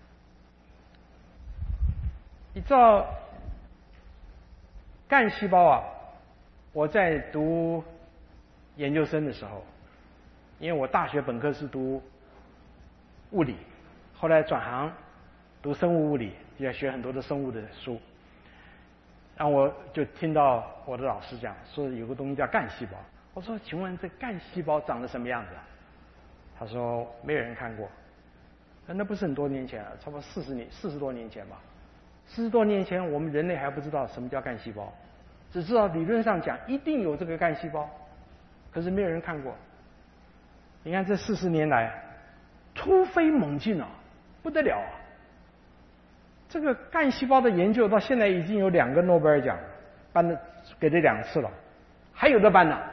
你知道干细胞啊？我在读研究生的时候，因为我大学本科是读物理，后来转行读生物物理，就要学很多的生物的书。然后我就听到我的老师讲说有个东西叫干细胞。我说请问这干细胞长得什么样子啊？他说没有人看过。那不是很多年前了，差不多四十年四十多年前吧。四十多年前我们人类还不知道什么叫干细胞，只知道理论上讲一定有这个干细胞，可是没有人看过。你看这四十年来突飞猛进啊，不得了啊！这个干细胞的研究到现在已经有两个诺贝尔奖颁的，给了两次了，还有的颁呢。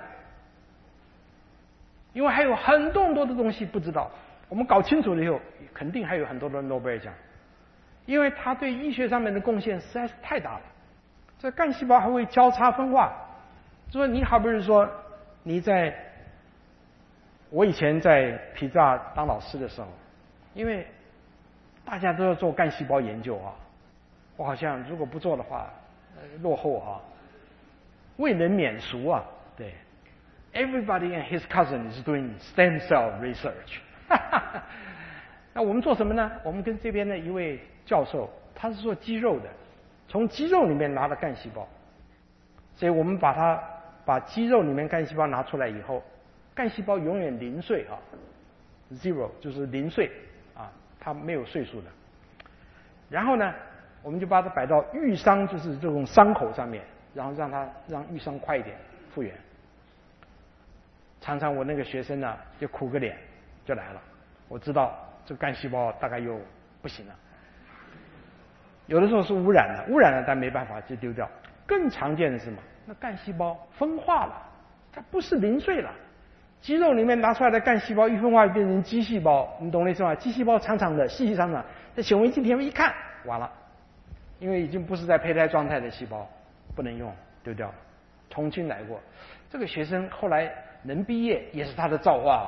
因为还有很多很多的东西不知道，我们搞清楚了以后，肯定还有很多的诺贝尔奖，因为它对医学上面的贡献实在是太大了。这干细胞还会交叉分化，就说你好比说你在，我以前在皮萨当老师的时候，因为大家都要做干细胞研究啊，我好像如果不做的话，呃、落后啊，未能免俗啊，对。Everybody and his cousin is doing stem cell research 。那我们做什么呢？我们跟这边的一位教授，他是做肌肉的，从肌肉里面拿了干细胞，所以我们把它把肌肉里面干细胞拿出来以后，干细胞永远零岁啊 ，zero 就是零岁啊，它没有岁数的。然后呢，我们就把它摆到愈伤，就是这种伤口上面，然后让它让愈伤快一点复原。常常我那个学生呢，就苦个脸就来了，我知道这个干细胞大概又不行了。有的时候是污染了，污染了但没办法就丢掉。更常见的是什么？那干细胞分化了，它不是零碎了。肌肉里面拿出来的干细胞一分化变成肌细胞，你懂我意思吗？肌细胞长长的、细细长长，在显微镜前面一看，完了，因为已经不是在胚胎状态的细胞，不能用，丢掉了。重新来过，这个学生后来能毕业也是他的造化啊。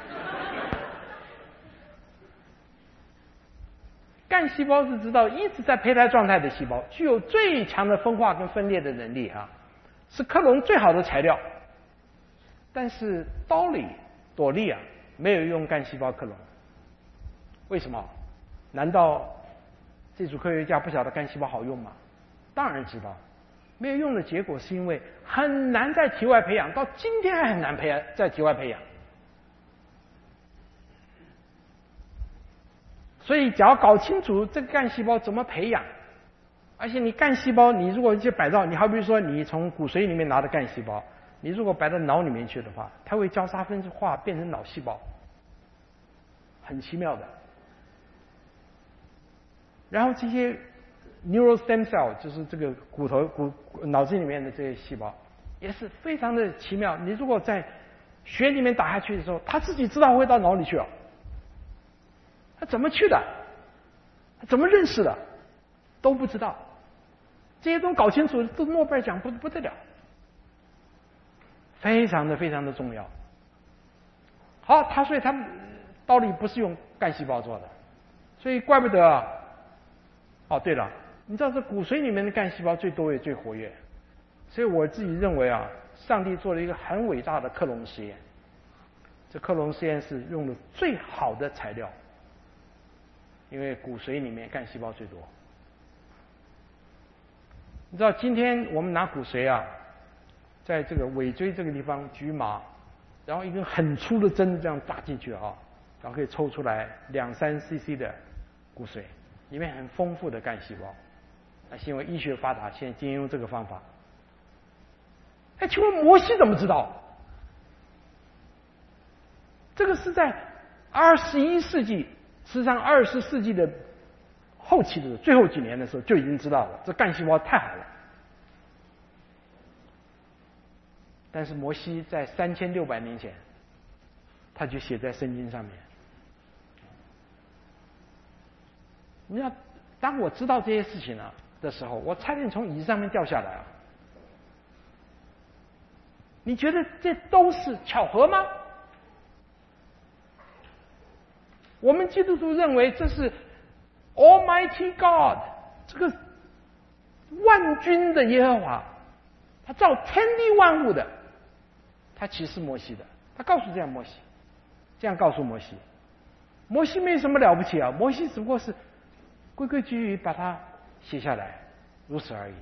干细胞是知道一直在胚胎状态的细胞，具有最强的分化跟分裂的能力啊，是克隆最好的材料。但是刀里朵莉啊，没有用干细胞克隆，为什么？难道这组科学家不晓得干细胞好用吗？当然知道，没有用的结果是因为很难在体外培养，到今天还很难培在体外培养。所以，只要搞清楚这个干细胞怎么培养，而且你干细胞，你如果就摆到，你好比说你从骨髓里面拿的干细胞， 你如果摆到脑里面去的话，它会交叉分化变成脑细胞，很奇妙的。然后这些 neural stem cell 就是这个骨头骨脑子里面的这些细胞，也是非常的奇妙。你如果在血里面打下去的时候，它自己知道会到脑里去了。它怎么去的？它怎么认识的？都不知道。这些东西搞清楚，都诺贝尔奖不不得了，非常的非常的重要。好，他所以他道理不是用干细胞做的，所以怪不得啊。哦，对了，你知道这骨髓里面的干细胞最多也最活跃，所以我自己认为啊，上帝做了一个很伟大的克隆实验。这克隆实验室用了最好的材料，因为骨髓里面干细胞最多。你知道今天我们拿骨髓啊，在这个尾椎这个地方局麻，然后一根很粗的针这样扎进去啊，然后可以抽出来两三 C C 的骨髓，里面很丰富的干细胞。那是因为医学发达，现在经用这个方法。哎，请问摩西怎么知道？这个是在二十一世纪，实际上二十世纪的后期的最后几年的时候就已经知道了，这干细胞太好了。但是摩西在三千六百年前，他就写在圣经上面。你要当我知道这些事情啊的时候，我差点从椅子上面掉下来啊！你觉得这都是巧合吗？我们基督徒认为这是 Almighty God， 这个万军的耶和华，他造天地万物的，他启示摩西的，他告诉这样摩西，这样告诉摩西，摩西没什么了不起啊，摩西只不过是规规矩矩把它写下来，如此而已。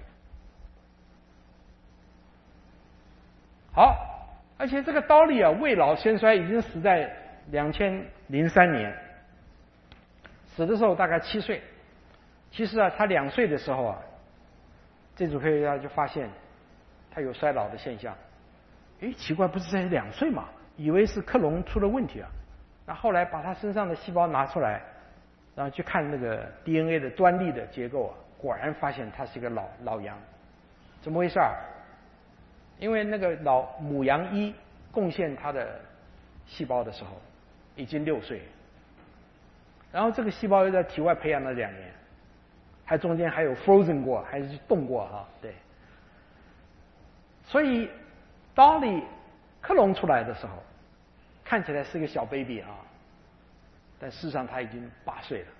好，而且这个刀利啊，未老先衰，已经死在两千零三年。死的时候大概七岁。其实啊，他两岁的时候啊，这组科学家就发现他有衰老的现象。诶，奇怪，不是才两岁嘛？以为是克隆出了问题啊。那后来把他身上的细胞拿出来，然后去看那个 D N A 的端粒的结构啊，果然发现他是一个老老羊。怎么回事啊？因为那个老母羊一贡献它的细胞的时候，已经六岁。然后这个细胞又在体外培养了两年，还中间还有 frozen 过，还是冻过哈，对。所以 Dolly 克隆出来的时候，看起来是个小 baby 啊，但事实上他已经八岁了，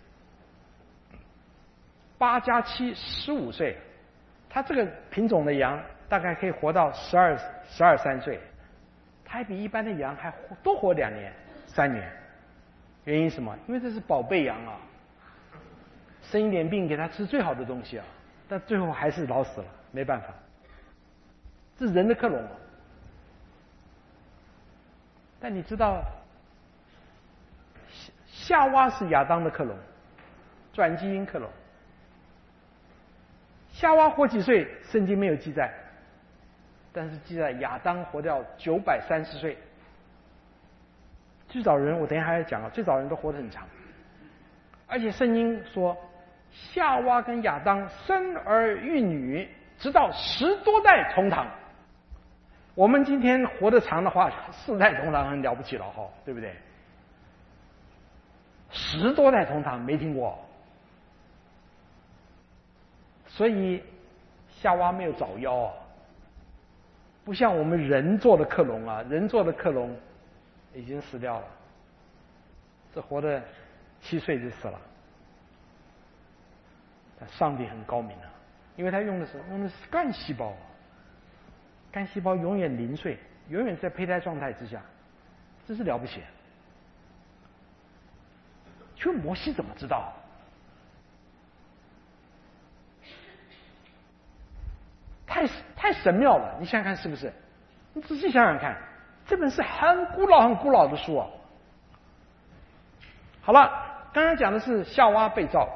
八加七十五岁，他这个品种的羊大概可以活到十二十二三岁，他还比一般的羊还多活两年三年。原因什么？因为这是宝贝羊啊，生一点病给他吃最好的东西啊，但最后还是老死了，没办法。这是人的克隆啊。但你知道，夏娃是亚当的克隆，转基因克隆。夏娃活几岁？圣经没有记载，但是记载亚当活到九百三十岁。最早人我等一下还要讲啊，最早人都活得很长，而且圣经说夏娃跟亚当生儿育女，直到十多代同堂。我们今天活得长的话，四代同堂很了不起了哈，对不对？十多代同堂没听过，所以夏娃没有早夭啊，不像我们人做的克隆啊，人做的克隆已经死掉了，这活的七岁就死了。但上帝很高明啊，因为他用的是用的是干细胞，干细胞永远零岁，永远在胚胎状态之下，这是了不起。就摩西怎么知道？太太神妙了，你想想看是不是？你仔细想想看。这本是很古老很古老的书啊。好了，刚刚讲的是夏娃被造，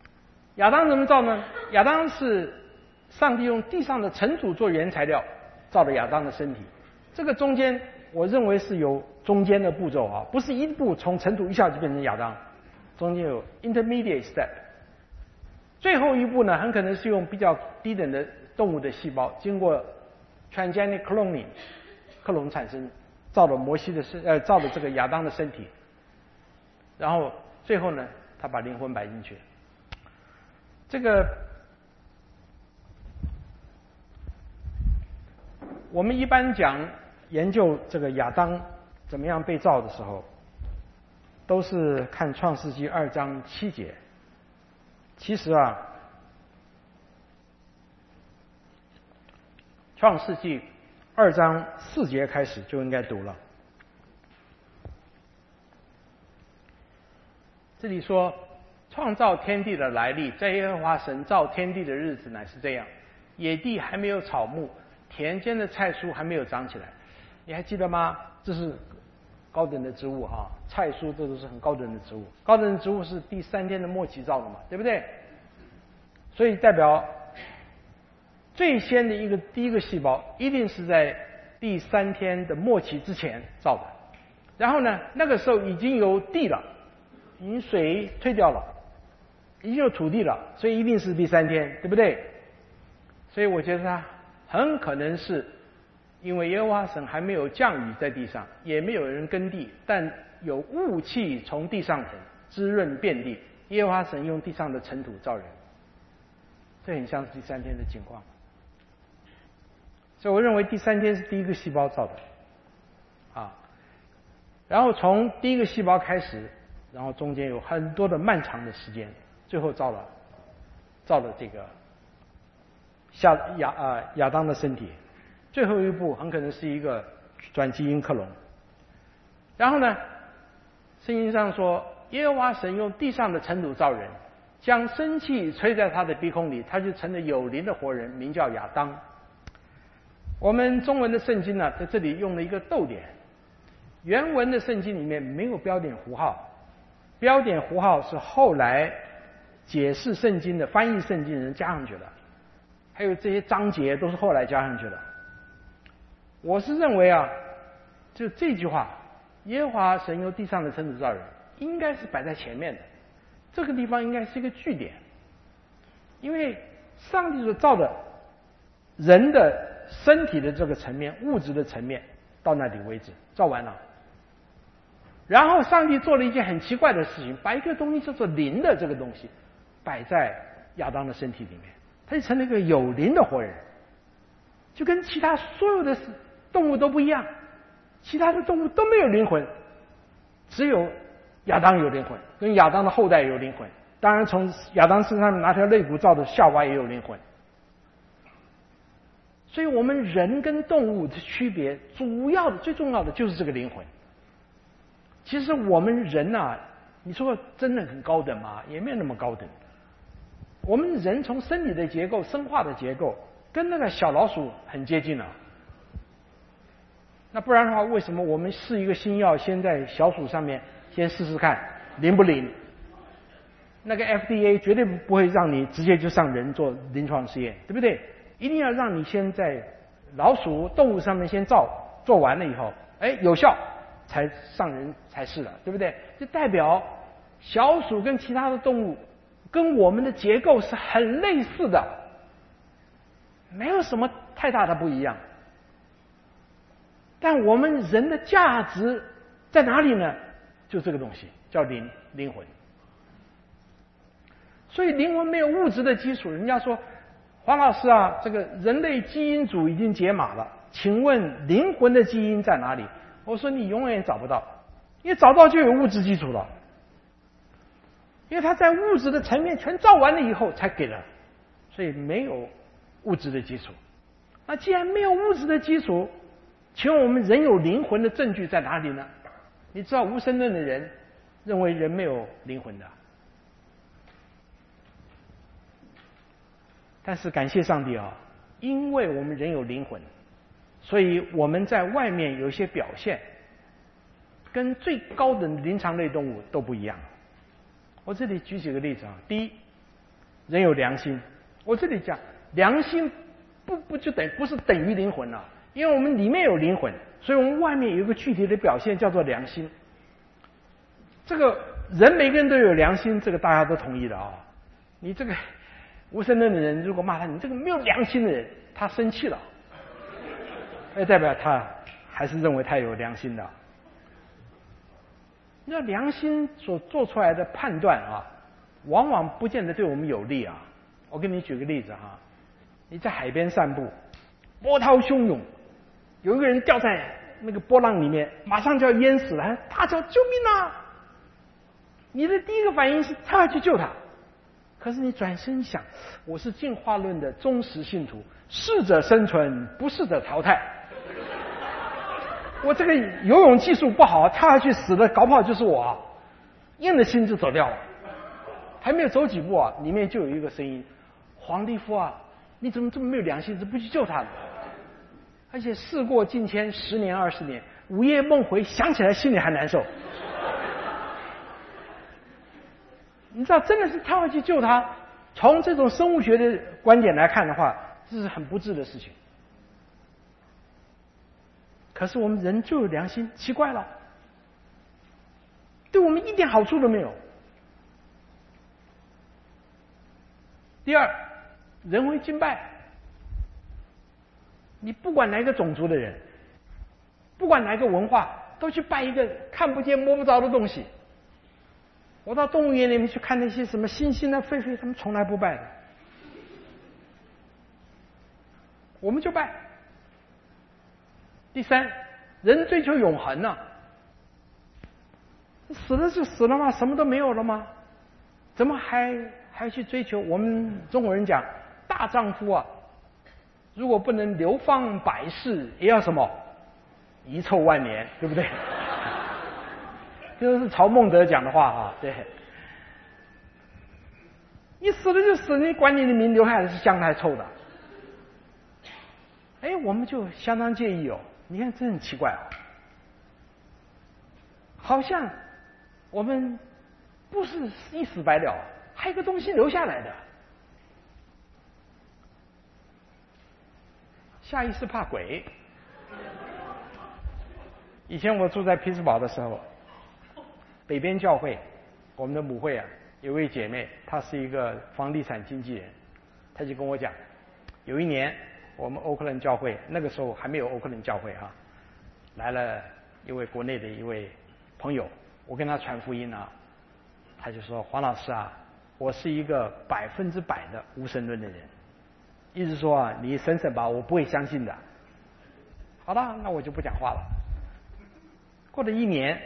亚当怎么造呢？亚当是上帝用地上的尘土做原材料造了亚当的身体。这个中间我认为是有中间的步骤啊，不是一步从尘土一下就变成亚当，中间有 intermediate step。最后一步呢，很可能是用比较低等的动物的细胞，经过 transgenic cloning 克隆产生，造了摩西的身，呃，造了这个亚当的身体，然后最后呢，他把灵魂摆进去。这个我们一般讲研究这个亚当怎么样被造的时候，都是看创世纪二章七节。其实啊，创世纪二章四节开始就应该读了。这里说，创造天地的来历，在耶和华神造天地的日子乃是这样：野地还没有草木，田间的菜蔬还没有长起来。你还记得吗？这是高等的植物哈，菜蔬这都是很高等的植物。高等的植物是第三天的末期造的嘛，对不对？所以代表最先的一个第一个细胞一定是在第三天的末期之前造的。然后呢，那个时候已经有地了，已经水退掉了，已经有土地了，所以一定是第三天，对不对？所以我觉得它很可能是因为耶和华神还没有降雨在地上，也没有人耕地，但有雾气从地上腾，滋润遍地。耶和华神用地上的尘土造人，这很像是第三天的情况。所以我认为第三天是第一个细胞造的，啊，然后从第一个细胞开始，然后中间有很多的漫长的时间，最后造了造了这个夏亚啊亚当的身体。最后一步很可能是一个转基因克隆。然后呢，圣经上说，耶和华神用地上的尘土造人，将生气吹在他的鼻孔里，他就成了有灵的活人，名叫亚当。我们中文的圣经呢，在这里用了一个逗点，原文的圣经里面没有标点符号，标点符号是后来解释圣经的翻译圣经人加上去的，还有这些章节都是后来加上去的。我是认为啊，就这句话，耶和华神用地上的尘土造人，应该是摆在前面的，这个地方应该是一个句点，因为上帝所造的人的身体的这个层面，物质的层面到那里为止，造完了。然后上帝做了一件很奇怪的事情，把一个东西叫做灵的这个东西摆在亚当的身体里面，他就成了一个有灵的活人，就跟其他所有的动物都不一样，其他的动物都没有灵魂，只有亚当有灵魂，跟亚当的后代有灵魂。当然从亚当身上拿条肋骨造的夏娃也有灵魂。所以我们人跟动物的区别，主要的最重要的就是这个灵魂。其实我们人啊，你说真的很高等吗？也没有那么高等。我们人从生理的结构、生化的结构，跟那个小老鼠很接近了。那不然的话，为什么我们试一个新药，先在小鼠上面先试试看灵不灵？那个 F D A 绝对不会让你直接就上人做临床试验，对不对？一定要让你先在老鼠、动物上面先造，做完了以后，哎，有效才上人才是了，对不对？就代表小鼠跟其他的动物跟我们的结构是很类似的，没有什么太大的不一样。但我们人的价值在哪里呢？就这个东西叫灵灵魂。所以灵魂没有物质的基础。人家说，黄老师啊，这个人类基因组已经解码了，请问灵魂的基因在哪里？我说你永远找不到，因为找到就有物质基础了，因为它在物质的层面全造完了以后才给了，所以没有物质的基础。那既然没有物质的基础，请问我们人有灵魂的证据在哪里呢？你知道无神论的人认为人没有灵魂的，但是感谢上帝啊，因为我们人有灵魂，所以我们在外面有一些表现跟最高等的灵长类动物都不一样。我这里举几个例子啊。第一，人有良心。我这里讲良心不不就等不是等于灵魂了、啊， 因为我们里面有灵魂，所以我们外面有一个具体的表现叫做良心。这个人每个人都有良心，这个大家都同意的啊。你这个无神论的人，如果骂他你这个没有良心的人，他生气了，那代表他还是认为他有良心的。那良心所做出来的判断啊，往往不见得对我们有利啊。我给你举个例子哈，你在海边散步，波涛汹涌，有一个人掉在那个波浪里面，马上就要淹死了，大叫救命啊！你的第一个反应是他要去救他，可是你转身想，我是进化论的忠实信徒，适者生存，不适者淘汰。我这个游泳技术不好，跳下去死的搞不好就是我啊，硬着心就走掉了。还没有走几步啊，里面就有一个声音：皇帝夫啊，你怎么这么没有良心，怎么不去救他呢？而且事过境迁，十年二十年，午夜梦回，想起来心里还难受。你知道，真的是跳下去救他，从这种生物学的观点来看的话，这是很不智的事情。可是我们人就有良心，奇怪了，对我们一点好处都没有。第二，人会敬拜。你不管哪个种族的人，不管哪个文化，都去拜一个看不见摸不着的东西。我到动物园里面去看那些什么猩猩啊、狒狒，他们从来不拜的，我们就拜。第三，人追求永恒啊，死了就死了吗？什么都没有了吗？怎么还还去追求？我们中国人讲，大丈夫啊，如果不能流芳百世，也要什么遗臭万年，对不对？这是曹孟德讲的话啊，对。你死了就死了，你管你的名留下来是香还是臭的？哎，我们就相当介意哦。你看，这很奇怪哦，好像我们不是一死百了，还有个东西留下来的。下意识怕鬼。以前我住在匹兹堡的时候，北边教会，我们的母会啊，有位姐妹，她是一个房地产经纪人，她就跟我讲，有一年我们欧克兰教会，那个时候还没有欧克兰教会哈、啊，来了一位国内的一位朋友，我跟他传福音啊，他就说，黄老师啊，我是一个百分之百的无神论的人，意思说啊，你审审吧，我不会相信的。好了，那我就不讲话了。过了一年，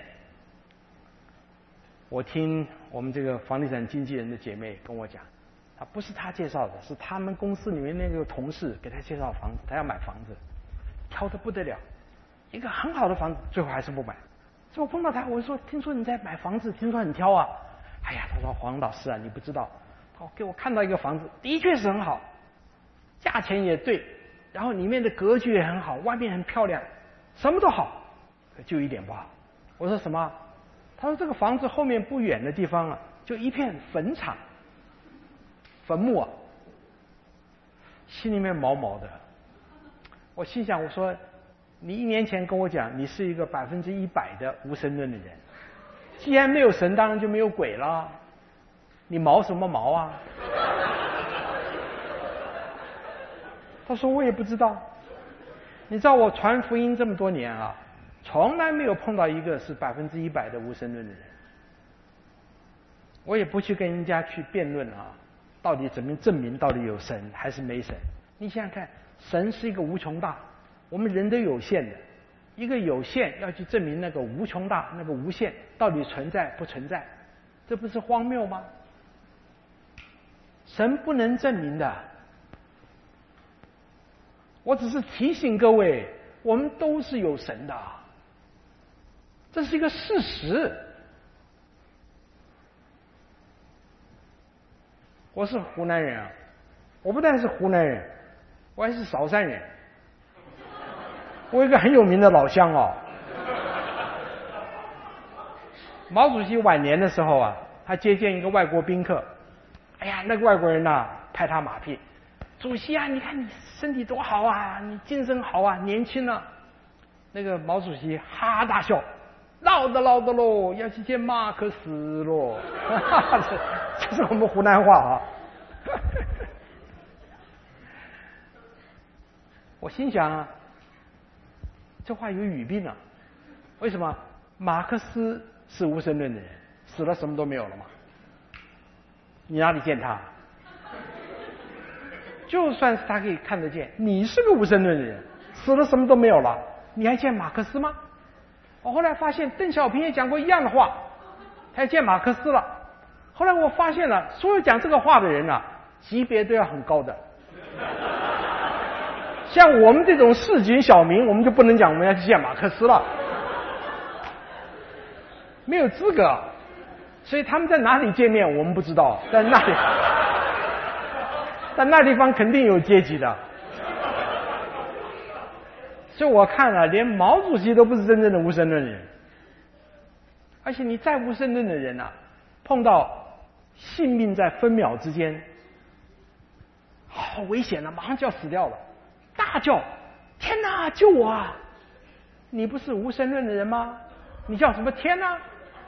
我听我们这个房地产经纪人的姐妹跟我讲，她不是她介绍的，是他们公司里面那个同事给她介绍房子，她要买房子，挑得不得了，一个很好的房子，最后还是不买。所以我碰到她，我说，听说你在买房子，听说很挑啊。哎呀，她说，黄老师啊，你不知道，他给我看到一个房子，的确是很好，价钱也对，然后里面的格局也很好，外面很漂亮，什么都好，就一点不好。我说什么？他说这个房子后面不远的地方啊，就一片坟场，坟墓啊，心里面毛毛的。我心想，我说你一年前跟我讲你是一个百分之一百的无神论的人，既然没有神，当然就没有鬼了，你毛什么毛啊？他说我也不知道。你知道我传福音这么多年啊，从来没有碰到一个是百分之一百的无神论的人。我也不去跟人家去辩论啊，到底怎么证明到底有神还是没神？你想想看，神是一个无穷大，我们人都有限的，一个有限要去证明那个无穷大、那个无限到底存在不存在，这不是荒谬吗？神不能证明的。我只是提醒各位，我们都是有神的，这是一个事实。我是湖南人啊，我不但是湖南人，我还是韶山人。我有一个很有名的老乡哦，毛主席晚年的时候啊，他接见一个外国宾客，哎呀，那个外国人呐、啊、拍他马屁， 主席啊，你看你身体多好啊，你精神好啊，年轻啊。那个毛主席哈哈大笑，闹的闹的喽，要去见马克思喽。这这是我们湖南话啊。我心想啊，这话有语病啊。为什么？马克思是无神论的人，死了什么都没有了嘛。你哪里见他？就算是他可以看得见，你是个无神论的人，死了什么都没有了，你还见马克思吗？我后来发现邓小平也讲过一样的话，他也见马克思了。后来我发现了，所有讲这个话的人啊，级别都要很高的。像我们这种市井小民，我们就不能讲我们要去见马克思了，没有资格。所以他们在哪里见面我们不知道，在那里，但那地方肯定有阶级的。所以我看了，连毛主席都不是真正的无神论人。而且你再无神论的人啊，碰到性命在分秒之间，好危险啊，马上就要死掉了，大叫天哪，救我啊！你不是无神论的人吗？你叫什么天啊？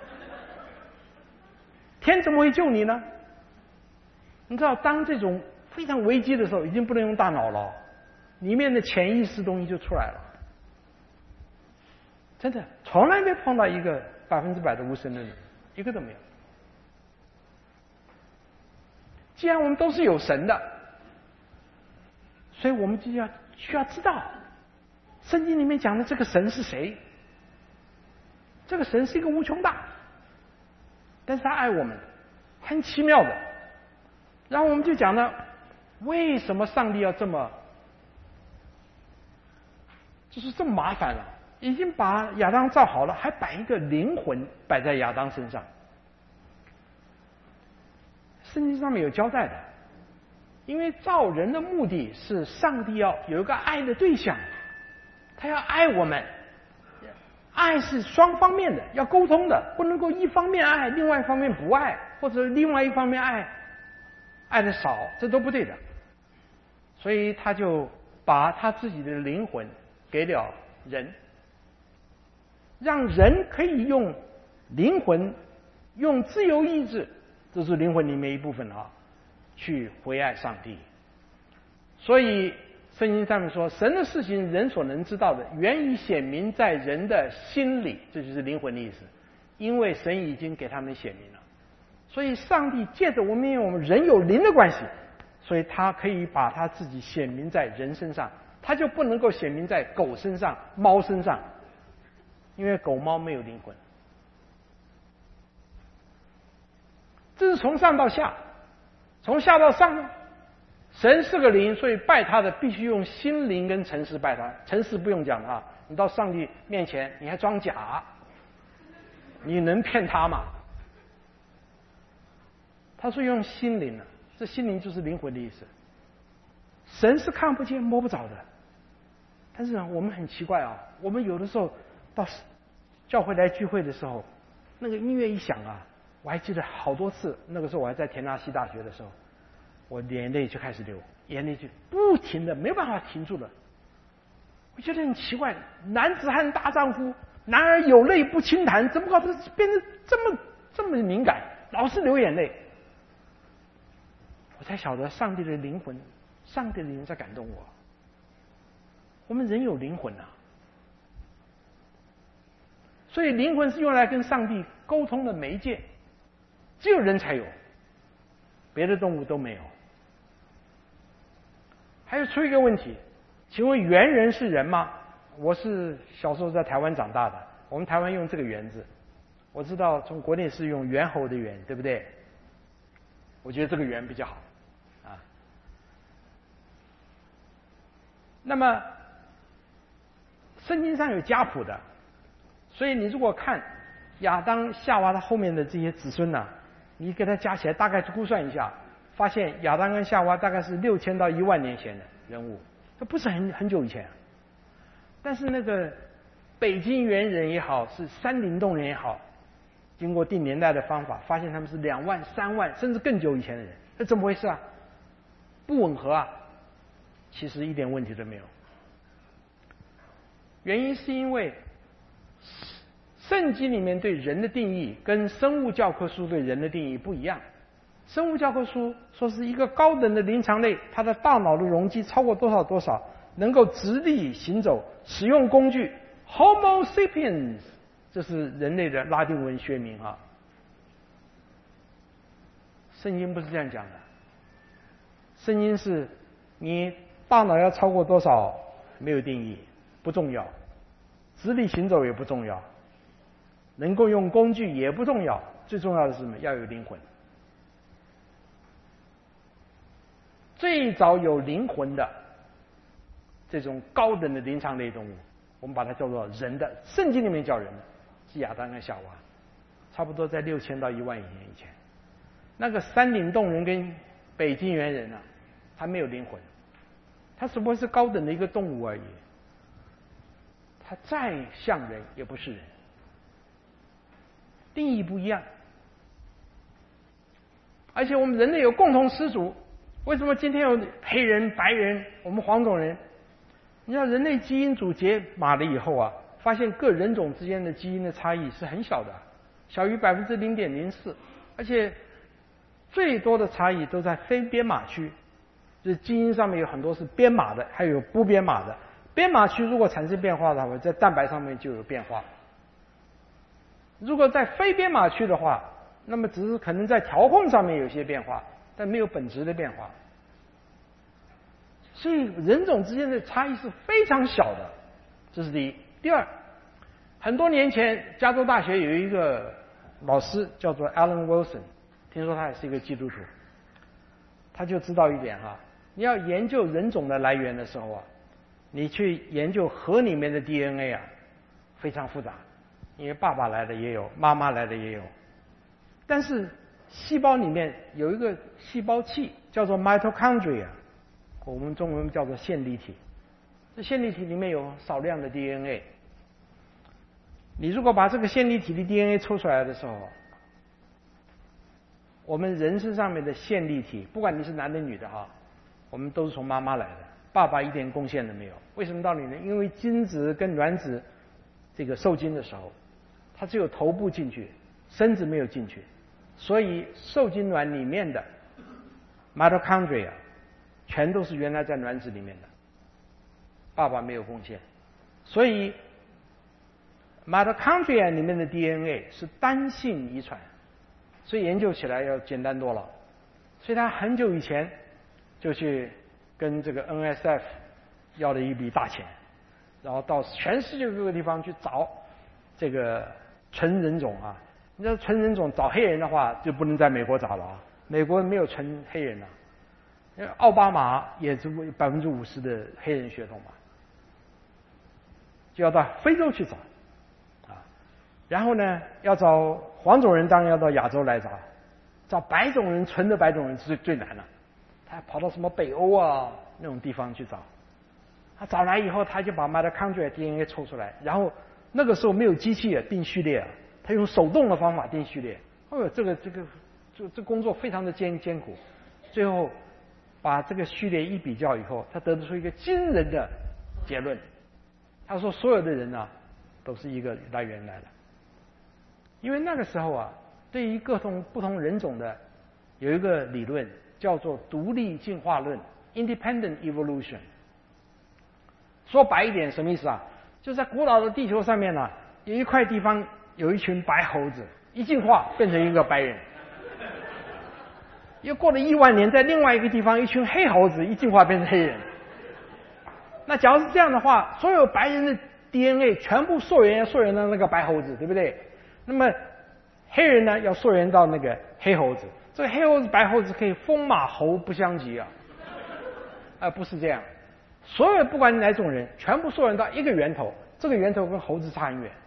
天怎么会救你呢？你知道，当这种非常危机的时候，已经不能用大脑了，里面的潜意识东西就出来了。真的，从来没碰到一个百分之百的无神论的，一个都没有。既然我们都是有神的，所以我们就要需要知道，圣经里面讲的这个神是谁。这个神是一个无穷大，但是他爱我们，很奇妙的。然后我们就讲了，为什么上帝要这么，就是这么麻烦了？已经把亚当造好了，还摆一个灵魂摆在亚当身上。圣经上面有交代的，因为造人的目的是上帝要有一个爱的对象，他要爱我们。爱是双方面的，要沟通的，不能够一方面爱，另外一方面不爱，或者另外一方面爱，爱的少，这都不对的。所以他就把他自己的灵魂给了人，让人可以用灵魂，用自由意志，这是灵魂里面一部分啊，去回爱上帝。所以圣经上面说，神的事情人所能知道的，原已显明在人的心里，这就是灵魂的意思。因为神已经给他们显明了，所以上帝借着我们，因为我们人有灵的关系，所以他可以把他自己显明在人身上，他就不能够显明在狗身上、猫身上，因为狗猫没有灵魂。这是从上到下，从下到上呢。神是个灵，所以拜他的必须用心灵跟诚实拜他。诚实不用讲啊，你到上帝面前你还装假，你能骗他吗？他说用心灵呢，这心灵就是灵魂的意思。神是看不见摸不着的，但是呢，我们很奇怪啊，我们有的时候到教会来聚会的时候，那个音乐一响啊，我还记得好多次，那个时候我还在田纳西大学的时候。我眼泪就开始流，眼泪就不停的，没有办法停住了。我觉得很奇怪，男子汉大丈夫，男儿有泪不轻弹，怎么搞得变得这么这么敏感，老是流眼泪？我才晓得上帝的灵魂，上帝的灵在感动我。我们人有灵魂啊，所以灵魂是用来跟上帝沟通的媒介，只有人才有，别的动物都没有。还有出一个问题，请问猿人是人吗？我是小时候在台湾长大的，我们台湾用这个猿字，我知道从国内是用猿猴的猿，对不对？我觉得这个猿比较好啊。那么圣经上有家谱的，所以你如果看亚当夏娃他后面的这些子孙呢、啊，你给他加起来大概估算一下，发现亚当跟夏娃大概是六千到一万年前的人物，这不是很很久以前。但是那个北京猿人也好，是山顶洞人也好，经过定年代的方法，发现他们是两万、三万甚至更久以前的人，这怎么回事啊？不吻合啊！ 其实一点问题都没有。原因是因为圣经里面对人的定义跟生物教科书对人的定义不一样。生物教科书说是一个高等的灵长类，它的大脑的容积超过多少多少，能够直立行走，使用工具 Homo sapiens， 这是人类的拉丁文学名啊。圣经不是这样讲的，圣经是你大脑要超过多少没有定义，不重要，直立行走也不重要，能够用工具也不重要，最重要的是什么？要有灵魂。最早有灵魂的这种高等的灵长类动物，我们把它叫做人的，圣经里面叫人的，是亚当跟夏娃，差不多在六千到一万年以前。那个山顶洞人跟北京猿人啊，他没有灵魂，他只不过是高等的一个动物而已，他再像人也不是人，定义不一样。而且我们人类有共同始祖，为什么今天有黑人、白人，我们黄种人？你知道人类基因组解码了以后啊，发现各人种之间的基因的差异是很小的，小于百分之零点零四，而且最多的差异都在非编码区，就是基因上面有很多是编码的，还有不编码的。编码区如果产生变化的话，在蛋白上面就有变化。如果在非编码区的话，那么只是可能在调控上面有些变化，但没有本质的变化。所以人种之间的差异是非常小的，这是第一。第二，很多年前加州大学有一个老师叫做 Alan Wilson， 听说他也是一个基督徒，他就知道一点哈，你要研究人种的来源的时候啊，你去研究核里面的 D N A 啊，非常复杂，因为爸爸来的也有，妈妈来的也有。但是细胞里面有一个细胞器叫做 mitochondria， 我们中文叫做线粒体。这线粒体里面有少量的 D N A。你如果把这个线粒体的 D N A 抽出来的时候，我们人身上面的线粒体，不管你是男的女的哈，我们都是从妈妈来的，爸爸一点贡献都没有。为什么道理呢？因为精子跟卵子这个受精的时候，它只有头部进去，身子没有进去，所以受精卵里面的 mitochondria 全都是原来在卵子里面的，爸爸没有贡献，所以 mitochondria 里面的 D N A 是单性遗传，所以研究起来要简单多了。所以他很久以前就去跟这个 N S F 要了一笔大钱，然后到全世界各个地方去找这个纯人种啊。你知道纯人种找黑人的话，就不能在美国找了啊，美国没有纯黑人啊。因为奥巴马也是百分之五十的黑人血统嘛，就要到非洲去找啊。然后呢，要找黄种人，当然要到亚洲来找。找白种人，纯的白种人是最最难了，他跑到什么北欧啊那种地方去找。他找来以后，他就把 mitochondria D N A 抽出来，然后那个时候没有机器啊定序列啊，他用手动的方法定序列。哦呦，这个这个这这工作非常的艰艰苦，最后把这个序列一比较以后，他得出一个惊人的结论。他说所有的人啊都是一个来源来的，因为那个时候啊，对于各种不同人种的有一个理论叫做独立进化论 （Independent Evolution）。说白一点，什么意思啊？就在古老的地球上面呢、啊，有一块地方有一群白猴子，一进化变成一个白人。又过了亿万年，在另外一个地方，一群黑猴子一进化变成黑人。那假如是这样的话，所有白人的 D N A 全部溯源溯源到那个白猴子，对不对？那么黑人呢，要溯源到那个黑猴子。这个黑猴子、白猴子可以风马猴不相及啊！啊、呃，不是这样，所有不管哪种人，全部溯源到一个源头，这个源头跟猴子差很远。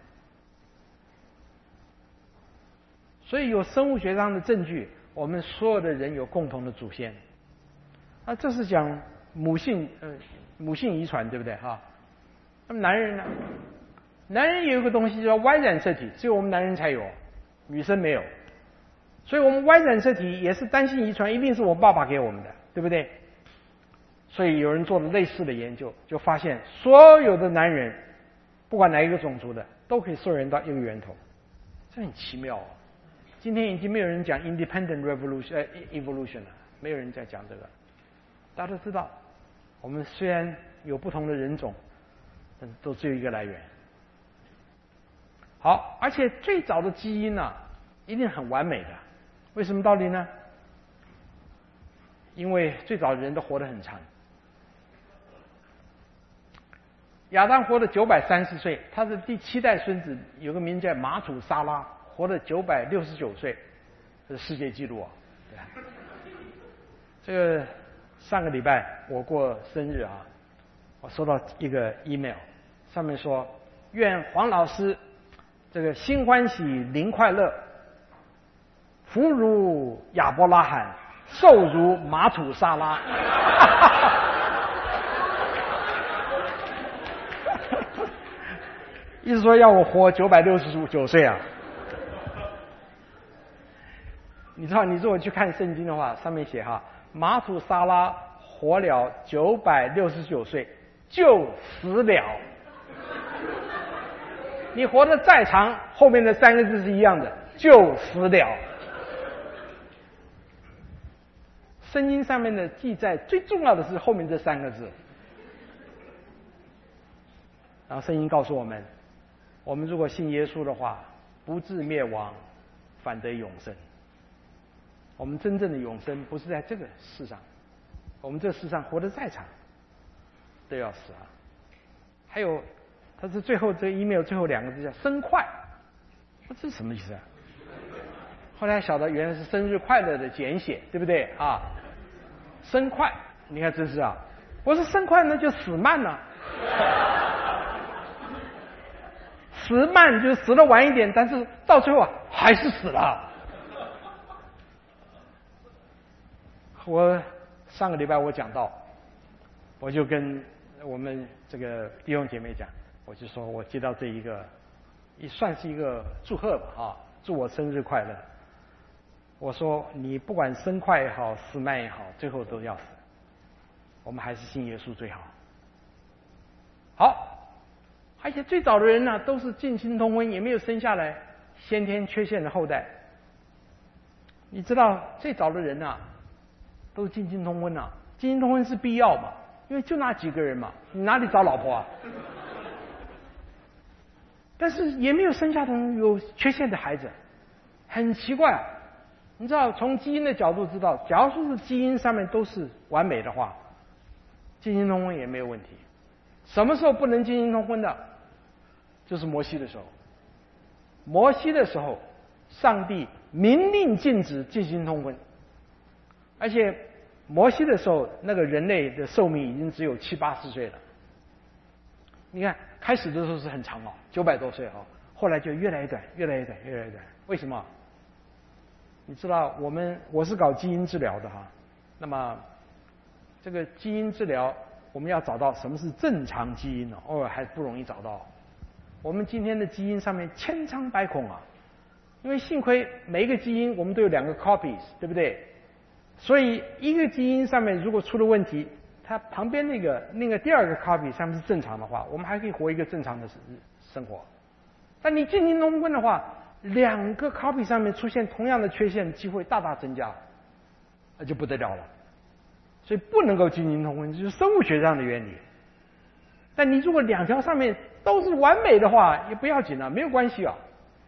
所以有生物学上的证据。我们所有的人有共同的祖先，啊，这是讲母性呃母性遗传，对不对哈？那么男人呢？男人有一个东西叫 Y 染色体，只有我们男人才有，女生没有。所以我们 Y 染色体也是单性遗传，一定是我爸爸给我们的，对不对？ 所以有人做了类似的研究，就发现所有的男人，不管哪一个种族的，都可以溯源到一个源头，这很奇妙哦。今天已经没有人讲 independent revolution 呃 evolution 了，没有人在讲这个。大家都知道，我们虽然有不同的人种，但都只有一个来源。好，而且最早的基因啊，一定很完美的。为什么道理呢？因为最早的人都活得很长。亚当活了九百三十岁，他的第七代孙子有个名叫马土沙拉，活了九百六十九岁，这是世界纪录啊！对啊，这个上个礼拜我过生日啊，我收到一个 email， 上面说愿黄老师这个心欢喜灵快乐，福如亚伯拉罕，寿如马土沙拉。意思说要我活九百六十九岁啊！你知道，你如果去看圣经的话，上面写哈，马土沙拉活了九百六十九岁就死了。你活得再长，后面的三个字是一样的，就死了。圣经上面的记载最重要的是后面这三个字。然后圣经告诉我们，我们如果信耶稣的话，不至灭亡，反得永生。我们真正的永生不是在这个世上，我们这世上活得再长，都要死啊。还有，他是最后这个 email 最后两个字叫生快，这是什么意思啊？后来晓得原来是生日快乐的简写，对不对啊？生快，你看真是啊！我说生快那就死慢了、啊，死慢就是死得晚一点，但是到最后啊还是死了。我上个礼拜我讲到，我就跟我们这个弟兄姐妹讲，我就说我接到这一个，也算是一个祝贺吧啊，祝我生日快乐。我说你不管生快也好，死慢也好，最后都要死。我们还是信耶稣最好。好，而且最早的人呢，都是近亲通婚，也没有生下来先天缺陷的后代。你知道最早的人啊，都是近亲通婚啊，近亲通婚是必要嘛，因为就那几个人嘛，你哪里找老婆啊？但是也没有生下有缺陷的孩子，很奇怪啊。你知道从基因的角度知道，假如说是基因上面都是完美的话，近亲通婚也没有问题。什么时候不能近亲通婚的？就是摩西的时候。摩西的时候，上帝明令禁止近亲通婚，而且摩西的时候，那个人类的寿命已经只有七八十岁了。你看开始的时候是很长哦，九百多岁哦，后来就越来越短，越来越短，越来越短。为什么？你知道我们我是搞基因治疗的哈，那么这个基因治疗我们要找到什么是正常基因呢？哦，还不容易找到。我们今天的基因上面千疮百孔啊，因为幸亏每一个基因我们都有两个 copies， 对不对？所以一个基因上面如果出了问题，它旁边那个那个第二个 copy 上面是正常的话，我们还可以活一个正常的生活。但你近亲通婚的话，两个 copy 上面出现同样的缺陷，机会大大增加，那就不得了了。所以不能够近亲通婚，这就是生物学上的原理。但你如果两条上面都是完美的话，也不要紧了，没有关系啊。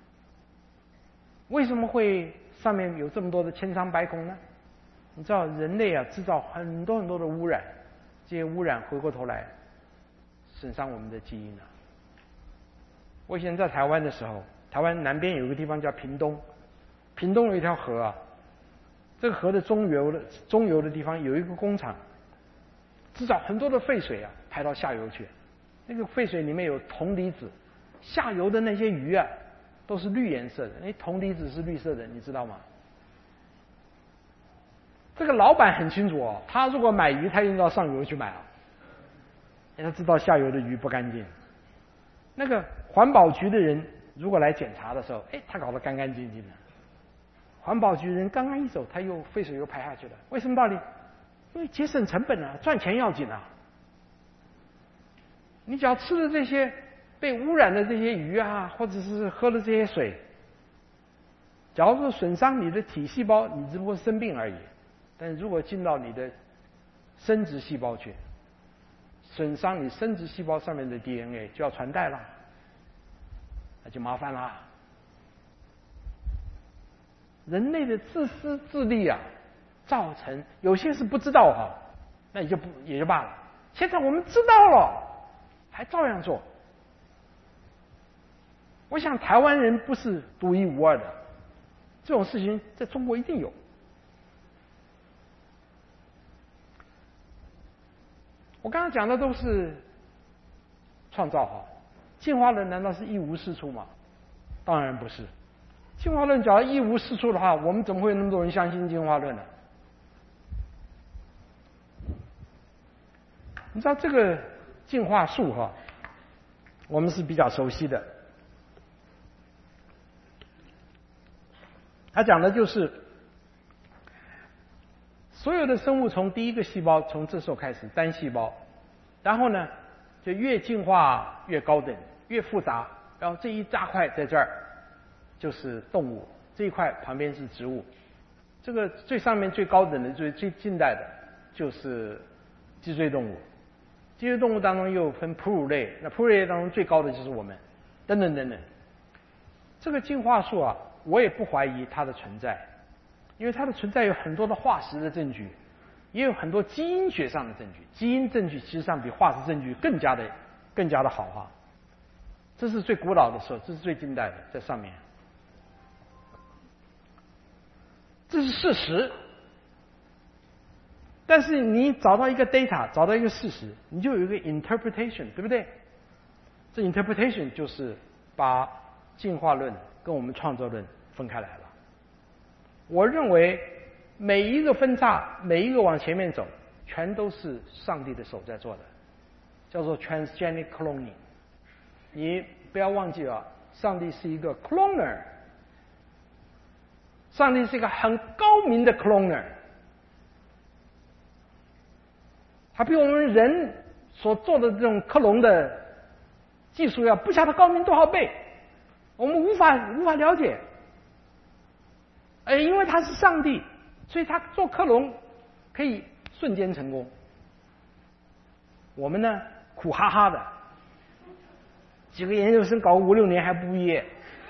为什么会上面有这么多的千疮百孔呢？你知道人类啊制造很多很多的污染，这些污染回过头来损伤我们的基因啊。我以前在台湾的时候，台湾南边有一个地方叫屏东，屏东有一条河啊，这个河的中游的中游的地方有一个工厂，制造很多的废水啊排到下游去，那个废水里面有铜离子，下游的那些鱼啊都是绿颜色的，那铜离子是绿色的，你知道吗？这个老板很清楚哦，他如果买鱼，他一定到上游去买啊，因为他知道下游的鱼不干净。那个环保局的人如果来检查的时候，哎，他搞得干干净净的。环保局人刚刚一走，他又废水又排下去了，为什么道理？因因为节省成本啊，赚钱要紧啊。你只要吃的这些被污染的这些鱼啊，或者是喝的这些水，假如说损伤你的体细胞，你只不过生病而已。但如果进到你的生殖细胞去，损伤你生殖细胞上面的 D N A 就要传代了，那就麻烦啦。人类的自私自利啊，造成有些是不知道哈，那也就不也就罢了。现在我们知道了，还照样做。我想台湾人不是独一无二的，这种事情在中国一定有。我刚刚讲的都是创造哈，进化论难道是一无是处吗？当然不是。进化论假如一无是处的话，我们怎么会有那么多人相信进化论呢？你知道这个进化术哈，我们是比较熟悉的。他讲的就是所有的生物从第一个细胞从这时候开始单细胞，然后呢就越进化越高等越复杂，然后这一大块在这儿就是动物，这一块旁边是植物，这个最上面最高等的最最近代的就是脊椎动物，脊椎动物当中又分哺乳类，那哺乳类当中最高的就是我们，等等等等。这个进化术啊，我也不怀疑它的存在，因为它的存在有很多的化石的证据，也有很多基因学上的证据，基因证据其实上比化石证据更加的更加的好哈。这是最古老的时候，这是最近代的，在上面。这是事实，但是你找到一个 data， 找到一个事实，你就有一个 interpretation， 对不对？这 interpretation 就是把进化论跟我们创造论分开来了。我认为每一个分叉，每一个往前面走，全都是上帝的手在做的，叫做 transgenic cloning。你不要忘记了，上帝是一个 cloner。上帝是一个很高明的 cloner， 他比我们人所做的这种克隆的技术要不晓得高明多少倍，我们无法无法了解。哎，因为他是上帝，所以他做克隆可以瞬间成功。我们呢，苦哈哈的，几个研究生搞五六年还不毕业。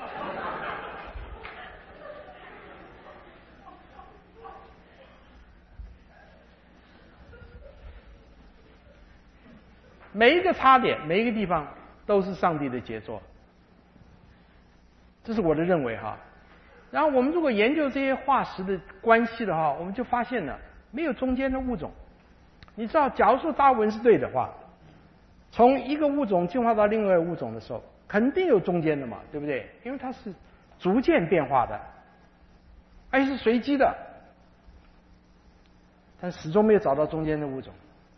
每一个差点，每一个地方都是上帝的杰作，这是我的认为哈。然后我们如果研究这些化石的关系的话，我们就发现了没有中间的物种。你知道，假如说达尔文是对的话，从一个物种进化到另外一个物种的时候，肯定有中间的嘛，对不对？因为它是逐渐变化的，而且是随机的，但始终没有找到中间的物种。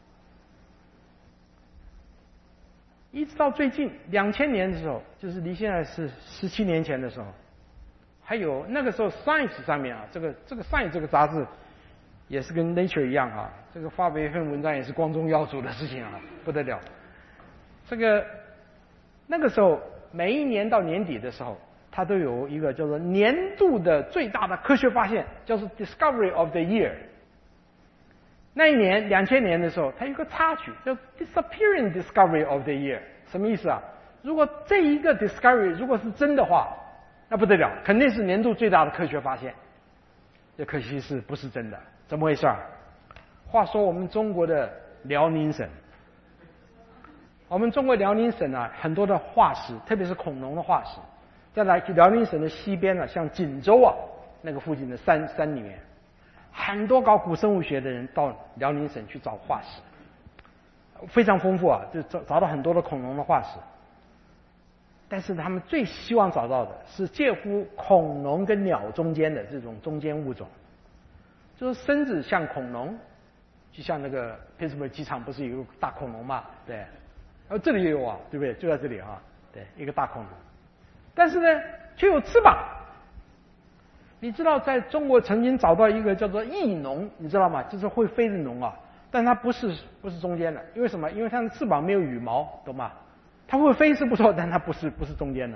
一直到最近两千年的时候，就是离现在是十七年前的时候，还有那个时候 Science 上面啊，这个这个 Science 这个杂志也是跟 Nature 一样啊，这个发表一份文章也是光宗耀祖的事情啊，不得了。这个那个时候每一年到年底的时候，它都有一个叫做年度的最大的科学发现，叫做 Discovery of the Year。那一年两千年的时候，它有个插曲叫 Disappearing Discovery of the Year， 什么意思啊？如果这一个 Discovery 如果是真的话，那不得了，肯定是年度最大的科学发现。这可惜是不是真的？怎么回事啊？话说我们中国的辽宁省，我们中国辽宁省啊，很多的化石，特别是恐龙的化石，在来辽宁省的西边啊，像锦州啊那个附近的山山里面。很多搞古生物学的人到辽宁省去找化石，非常丰富啊，就找找到很多的恐龙的化石。但是他们最希望找到的是介乎恐龙跟鸟中间的这种中间物种，就是身子像恐龙，就像那个pittsburgh斯堡机场不是有个大恐龙嘛？对，然后这里也有啊，对不对？就在这里啊，对，一个大恐龙，但是呢，却有翅膀。 你知道在中国曾经找到一个叫做翼龙，你知道吗？就是会飞的龙啊，但它不是不是中间的，因为什么？因为它的翅膀没有羽毛，懂吗？它会飞是不错，但它不是不是中间的。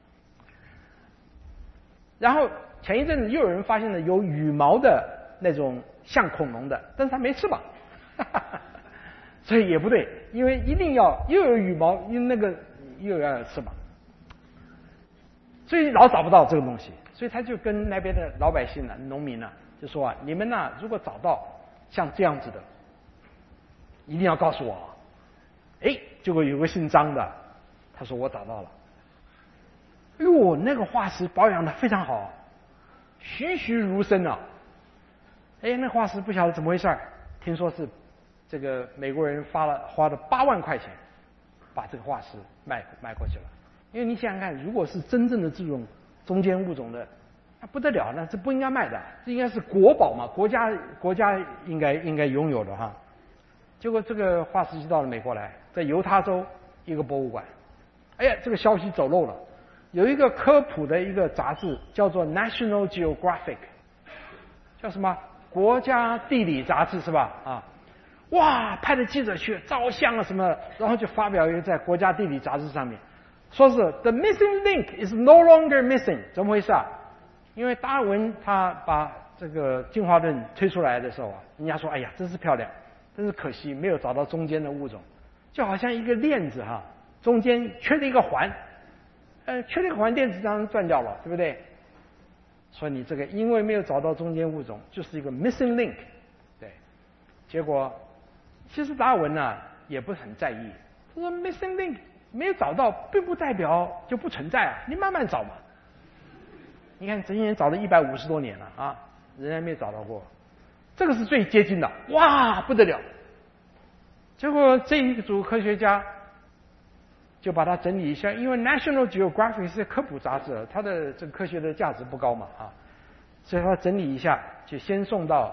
然后前一阵子又有人发现了有羽毛的那种像恐龙的，但是它没翅膀，所以也不对，因为一定要又有羽毛，因为那个又要有翅膀，所以老找不到这个东西，所以他就跟那边的老百姓呢、农民呢就说啊，你们呢如果找到像这样子的，一定要告诉我。哎，结果有个姓张的，他说我找到了。哎呦，那个化石保养的非常好，栩栩如生啊！哎，那化石不晓得怎么回事，听说是这个美国人花了花了八万块钱把这个化石卖卖过去了。因为你想想看，如果是真正的这种中间物种的，那不得了，那这不应该卖的，这应该是国宝嘛，国家国家应该应该拥有的哈。结果这个化石就到了美国来，在犹他州一个博物馆。哎呀，这个消息走漏了。有一个科普的一个杂志叫做 National Geographic， 叫什么？国家地理杂志是吧？啊，哇，派的记者去照相啊什么，然后就发表一个在国家地理杂志上面，说是 The missing link is no longer missing， 怎么回事啊？因为达尔文他把这个进化论推出来的时候啊，人家说哎呀真是漂亮，真是可惜没有找到中间的物种，就好像一个链子哈，中间缺了一个环。呃，缺了一个环，电子当然断掉了，对不对？所以你这个因为没有找到中间物种，就是一个 missing link， 对。结果其实达尔文呢也不是很在意，他说 missing link 没有找到，并不代表就不存在啊，你慢慢找嘛。你看这些人找了一百五十多年了啊，人家没有找到过，这个是最接近的，哇，不得了！结果这一组科学家就把它整理一下，因为 National Geographic 是科普杂志，它的这个科学的价值不高嘛啊，所以它整理一下，就先送到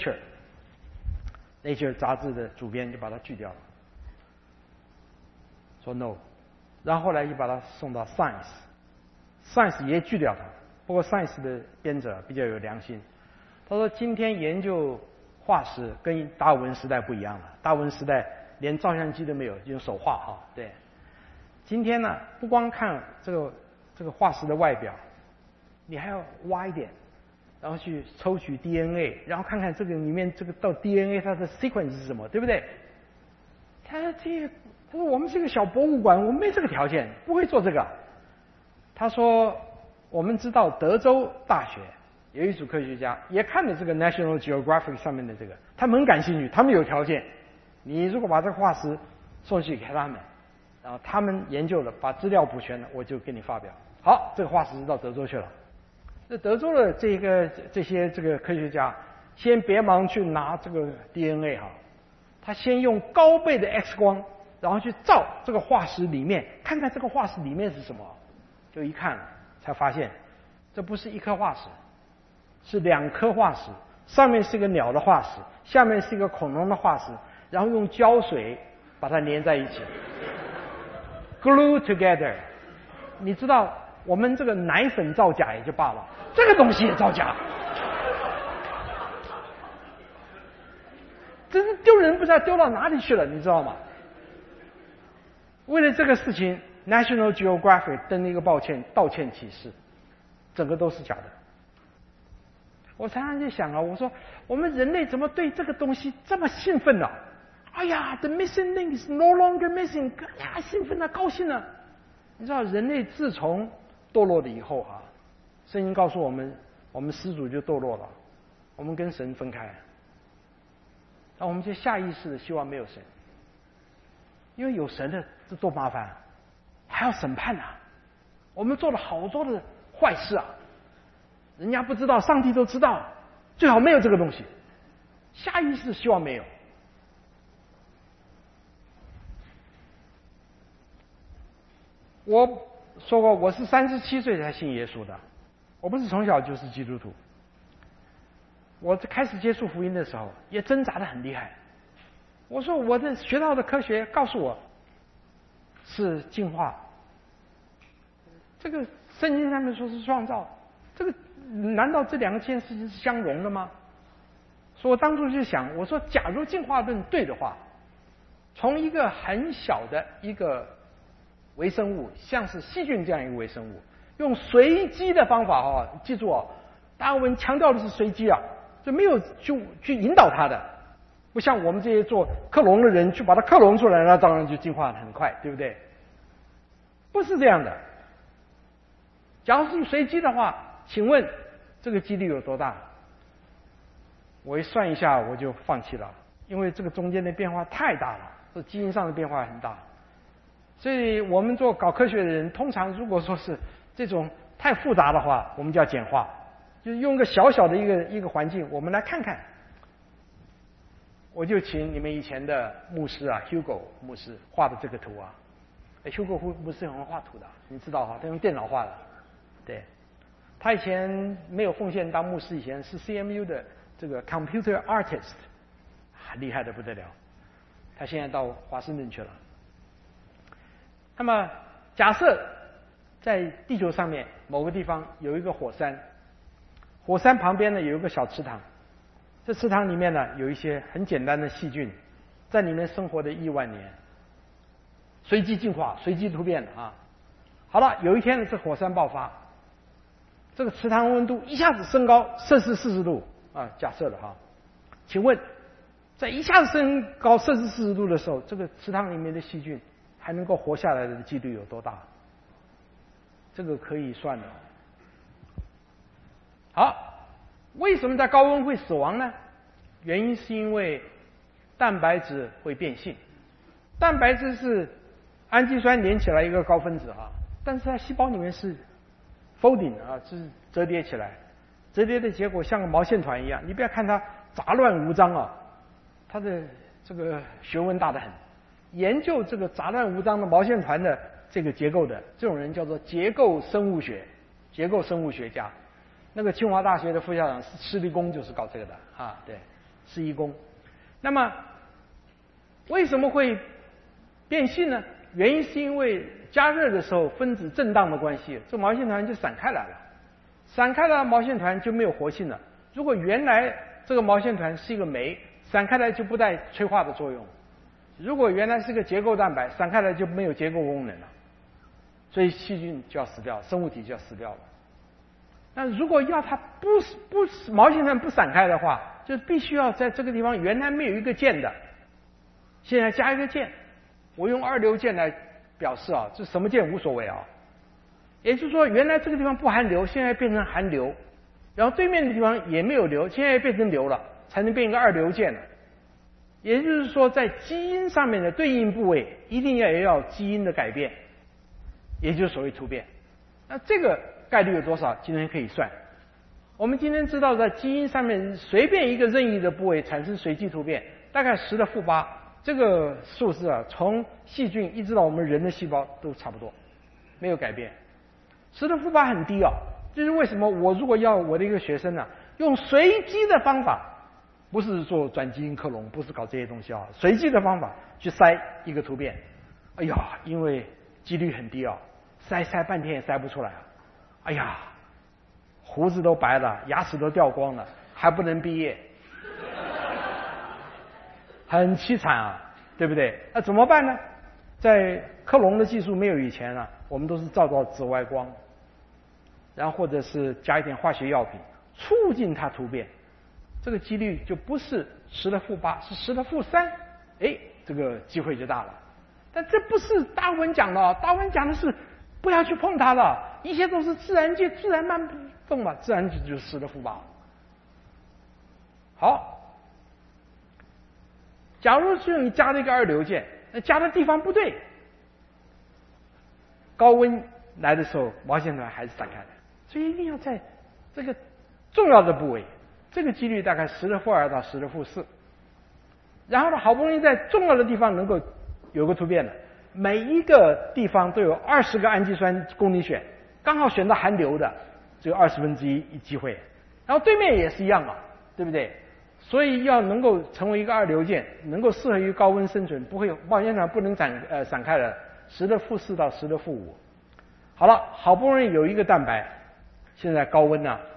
Nature，Nature 杂志的主编就把它拒掉了，说 no， 然后后来又把它送到 Science，Science 也拒掉它，不过 Science 的编者比较有良心，他说今天研究化石跟达尔文时代不一样了，达尔文时代连照相机都没有，用手画哈，对。今天呢，不光看这个这个化石的外表，你还要挖一点，然后去抽取 D N A， 然后看看这个里面这个到 D N A 它的 sequence 是什么，对不对？他这他说我们是个小博物馆，我们没这个条件，不会做这个。他说我们知道德州大学有一组科学家也看了这个 National Geographic 上面的这个，他们很感兴趣，他们有条件，你如果把这个化石送去给他们。然后他们研究了，把资料补全了，我就给你发表。好，这个化石到德州去了。这德州的这个这些这个科学家，先别忙去拿这个 D N A 哈，他先用高倍的 X 光，然后去照这个化石里面，看看这个化石里面是什么。就一看，才发现这不是一颗化石，是两颗化石，上面是一个鸟的化石，下面是一个恐龙的化石，然后用胶水把它连在一起。Glue together， 你知道我们这个奶粉造假也就罢了，这个东西也造假，真是丢人不知道丢到哪里去了，你知道吗？为了这个事情 ，National Geographic 登了一个抱歉道歉启事，整个都是假的。我常常就想啊，我说我们人类怎么对这个东西这么兴奋呢、啊？哎呀 ，the missing link is no longer missing， 哎呀，兴奋了，高兴了。你知道，人类自从堕落了以后哈、啊，圣经告诉我们，我们始祖就堕落了，我们跟神分开，那我们就下意识的希望没有神，因为有神的这多麻烦，还要审判啊！我们做了好多的坏事啊，人家不知道，上帝都知道，最好没有这个东西，下意识希望没有。我说过，我是三十七岁才信耶稣的，我不是从小就是基督徒。我开始接触福音的时候，也挣扎得很厉害。我说我的学到的科学告诉我是进化，这个圣经上面说是创造，这个难道这两件事情是相容的吗？所以我当初就想，我说假如进化论对的话，从一个很小的一个微生物，像是细菌这样一个微生物，用随机的方法哦，记住哦，达尔文强调的是随机啊，就没有去去引导它的，不像我们这些做克隆的人去把它克隆出来，那当然就进化得很快，对不对？不是这样的。假如是随机的话，请问这个几率有多大？我一算一下，我就放弃了，因为这个中间的变化太大了，这基因上的变化很大。所以我们做搞科学的人，通常如果说是这种太复杂的话，我们就要简化，就是用个小小的一个一个环境，我们来看看。我就请你们以前的牧师啊 ，Hugo 牧师画的这个图啊。哎 ，Hugo 牧师很会画图的，你知道哈，他用电脑画的。对，他以前没有奉献当牧师以前是 C M U 的这个 computer artist， 厉害的不得了。他现在到华盛顿去了。那么假设在地球上面某个地方有一个火山，火山旁边呢有一个小池塘，这池塘里面呢有一些很简单的细菌，在里面生活的亿万年，随机进化、随机突变的啊。好了，有一天呢，这火山爆发，这个池塘温度一下子升高摄氏四十度啊，假设的哈。请问，在一下子升高摄氏四十度的时候，这个池塘里面的细菌还能够活下来的几率有多大？这个可以算的。好，为什么在高温会死亡呢？原因是因为蛋白质会变性。蛋白质是氨基酸连起来一个高分子啊，但是在细胞里面是 folding 啊，是折叠起来，折叠的结果像个毛线团一样。你不要看它杂乱无章啊，它的这个学问大得很。研究这个杂乱无章的毛线团的这个结构的这种人叫做结构生物学，结构生物学家。那个清华大学的副校长施立功就是搞这个的啊，对，施一功。那么为什么会变性呢？原因是因为加热的时候分子震荡的关系，这毛线团就散开来了，散开了毛线团就没有活性了。如果原来这个毛线团是一个酶，散开来就不带催化的作用。如果原来是个结构蛋白，散开来就没有结构功能了，所以细菌就要死掉，生物体就要死掉了。那如果要它不不毛线团不散开的话，就必须要在这个地方原来没有一个键的，现在加一个键。我用二硫键来表示啊，这什么键无所谓啊。也就是说，原来这个地方不含硫，现在变成含硫，然后对面的地方也没有硫，现在变成硫了，才能变一个二硫键了。也就是说，在基因上面的对应部位一定要也要基因的改变，也就是所谓突变。那这个概率有多少？今天可以算。我们今天知道，在基因上面随便一个任意的部位产生随机突变，大概十的负八，这个数字啊，从细菌一直到我们人的细胞都差不多，没有改变。十的负八很低啊，这是为什么？我如果要我的一个学生呢、啊，用随机的方法。不是做转基因克隆，不是搞这些东西啊，随机的方法去筛一个突变，哎呀，因为几率很低啊，筛筛半天也筛不出来啊，哎呀，胡子都白了，牙齿都掉光了，还不能毕业，很凄惨啊，对不对？那怎么办呢？在克隆的技术没有以前啊，我们都是照到紫外光，然后或者是加一点化学药品，促进它突变。这个几率就不是十的负八，是十的负三，哎，这个机会就大了。但这不是达尔文讲的，达尔文讲的是不要去碰它了，一切都是自然界自然慢动嘛，自然界就是十的负八。好，假如是你加了一个二硫键，那加的地方不对，高温来的时候毛线团还是散开的，所以一定要在这个重要的部位。这个几率大概十的负二到十的负四，然后呢，好不容易在重要的地方能够有个突变的，每一个地方都有二十个氨基酸供你选，刚好选到含硫的，只有二十分之一机会，然后对面也是一样嘛，对不对？所以要能够成为一个二硫键，能够适合于高温生存，不会毛线团不能展呃散开了，十的负四到十的负五。好了，好不容易有一个蛋白，现在高温呢、啊。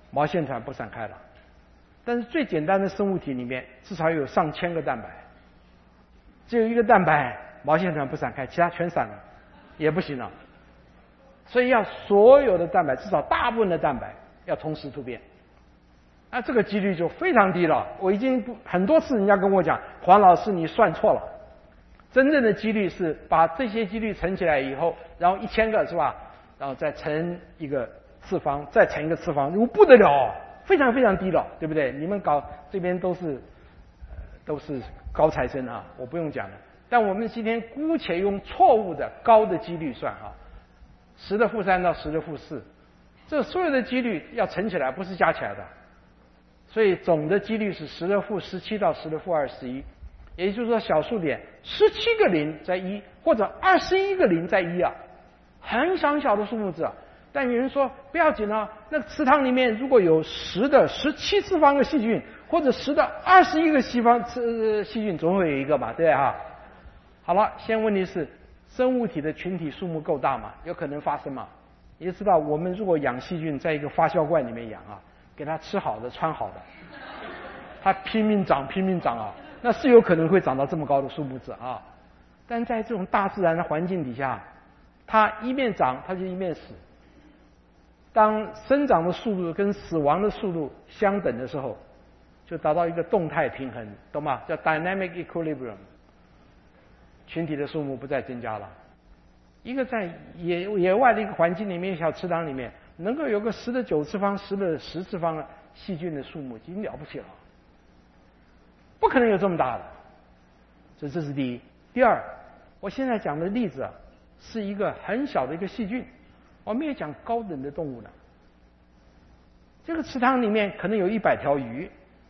毛线团不散开了。但是最简单的生物体里面，至少有上千个蛋白，只有一个蛋白毛线团不散开，其他全散了，也不行了。所以要所有的蛋白，至少大部分的蛋白要同时突变，那这个几率就非常低了。我已经不很多次人家跟我讲，黄老师你算错了，真正的几率是把这些几率乘起来以后，然后一千个是吧，然后再乘一个次方，再乘一个次方，如不得了，非常非常低了，对不对？你们搞这边都是、呃、都是高材生啊，我不用讲了。但我们今天姑且用错误的高的几率算啊，十的负三到十的负四，这所有的几率要乘起来，不是加起来的。所以总的几率是十的负十七到十的负二十一，也就是说小数点十七个零在一，或者二十一个零在一啊，很小很小的数目字啊。但有人说不要紧啊，那个池塘里面如果有十的十七次方个细菌，或者十的二十一个细方呃细菌，总会有一个嘛，对不对哈？好了，现在问题是生物体的群体数目够大吗？有可能发生吗？你就知道，我们如果养细菌在一个发酵罐里面养啊，给它吃好的穿好的，它拼命长拼命长啊，那是有可能会长到这么高的数目字啊。但在这种大自然的环境底下，它一面长它就一面死。当生长的速度跟死亡的速度相等的时候，就达到一个动态平衡，懂吗？叫 dynamic equilibrium。群体的数目不再增加了。一个在野野外的一个环境里面，小池塘里面，能够有个十的九次方、十的十次方的细菌的数目，已经了不起了。不可能有这么大的。这这是第一。第二，我现在讲的例子啊，是一个很小的一个细菌。我们也讲高等的动物呢。这个池塘里面可能有一百条鱼，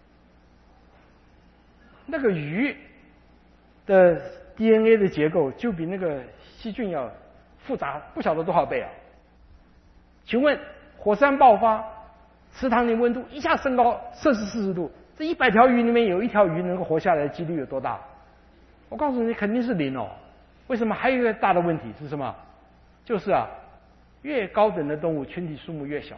那个鱼的 D N A 的结构就比那个细菌要复杂不晓得多少倍啊！请问火山爆发，池塘里温度一下升高摄氏四十度，这一百条鱼里面有一条鱼能够活下来的几率有多大？我告诉你，肯定是零哦。为什么？还有一个大的问题是什么？就是啊，越高等的动物群体数目越小，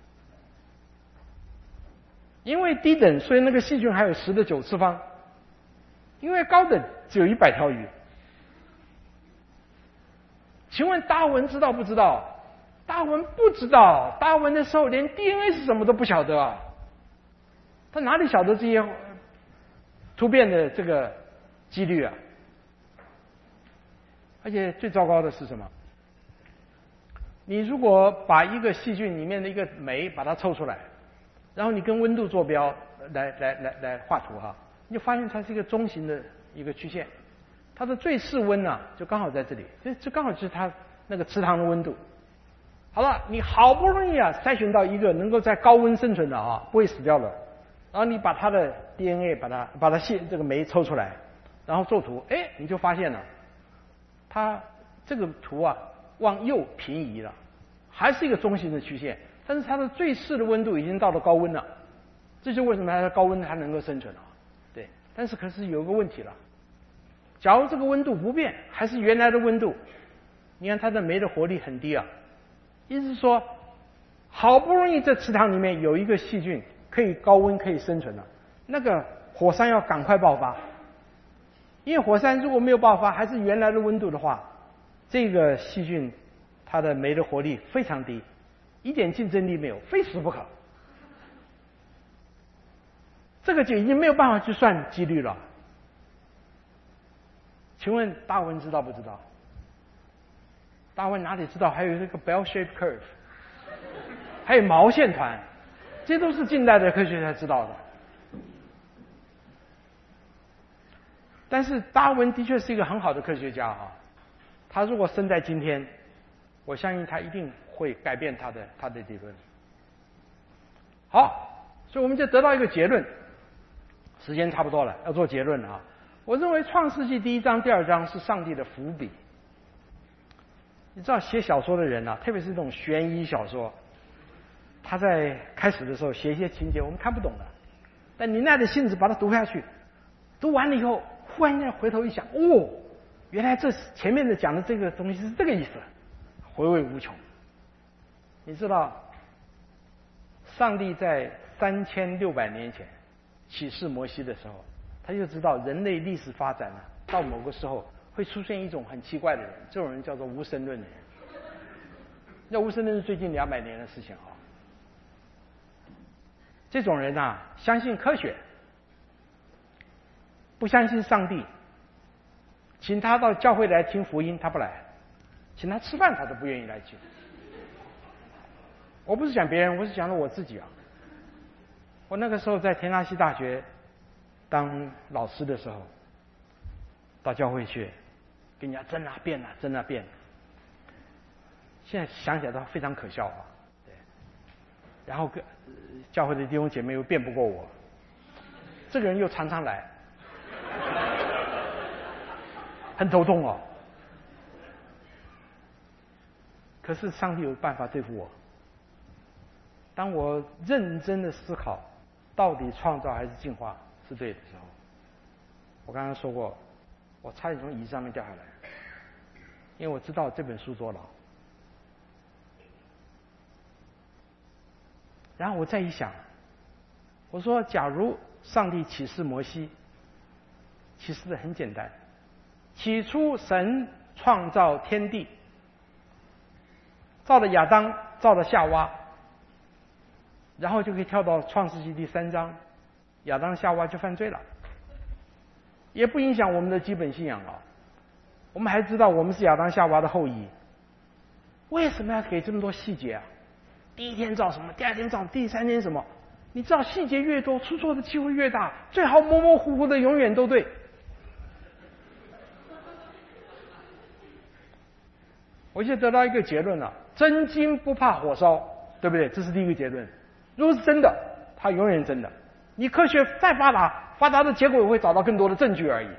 因为低等，所以那个细菌还有十的九次方。因为高等只有一百条鱼，请问达尔文知道不知道？达尔文不知道，达尔文的时候连 D N A 是什么都不晓得啊，他哪里晓得这些突变的这个几率啊？而且最糟糕的是什么？你如果把一个细菌里面的一个酶把它抽出来，然后你跟温度坐标来来来来画图哈。你就发现它是一个中型的一个曲线，它的最室温呢、啊、就刚好在这里，这这刚好就是它那个池塘的温度。好了，你好不容易啊筛选到一个能够在高温生存的啊，不会死掉的，然后你把它的 D N A 把它把它线这个酶抽出来，然后做图，哎，你就发现了，它这个图啊往右平移了，还是一个中型的曲线，但是它的最适的温度已经到了高温了，这就为什么它在高温它能够生存了。对，但是可是有个问题了，假如这个温度不变，还是原来的温度，你看它的酶的活力很低啊，意思是说，好不容易这池塘里面有一个细菌可以高温可以生存了，那个火山要赶快爆发，因为火山如果没有爆发，还是原来的温度的话，这个细菌它的酶的活力非常低，一点竞争力没有，非死不可。这个就已经没有办法去算几率了。请问达尔文知道不知道？达尔文哪里知道？还有这个 bell-shaped curve， 还有毛线团，这都是近代的科学才知道的。但是达尔文的确是一个很好的科学家啊，他如果生在今天，我相信他一定会改变他的他的理论。好，所以我们就得到一个结论。时间差不多了，要做结论了啊！我认为《创世纪》第一章、第二章是上帝的伏笔。你知道写小说的人啊，特别是这种悬疑小说，他在开始的时候写一些情节我们看不懂的，但你耐着性子把它读下去，读完了以后，忽然间回头一想，哦，原来这前面的讲的这个东西是这个意思，回味无穷。你知道， 上帝在三千六百年前启示摩西的时候，他就知道人类历史发展呢，到某个时候会出现一种很奇怪的人，这种人叫做无神论的人。那无神论是最近两百年的事情啊。这种人啊，相信科学，不相信上帝。请他到教会来听福音，他不来；请他吃饭，他都不愿意来听。我不是讲别人，我是讲的我自己啊。我那个时候在田纳西大学当老师的时候，到教会去跟人家争啊辩啊争啊辩。现在想起来都非常可笑啊。对。然后跟教会的弟兄姐妹又辩不过我，这个人又常常来，很头痛哦。可是上帝有办法对付我。当我认真的思考到底创造还是进化是对的时候，我刚刚说过，我差点从椅子上面掉下来，因为我知道这本书多牢。然后我再一想，我说假如上帝启示摩西，启示的很简单，起初神创造天地，造了亚当，造了夏娃，然后就可以跳到创世纪第三章，亚当夏娃就犯罪了，也不影响我们的基本信仰啊。我们还知道我们是亚当夏娃的后裔，为什么要给这么多细节啊？第一天造什么，第二天造，第三天什么？你知道细节越多，出错的机会越大，最好模模糊糊的永远都对。我就得到一个结论了：真金不怕火烧，对不对？这是第一个结论。如果是真的，它永远真的。你科学再发达，发达的结果也会找到更多的证据而已。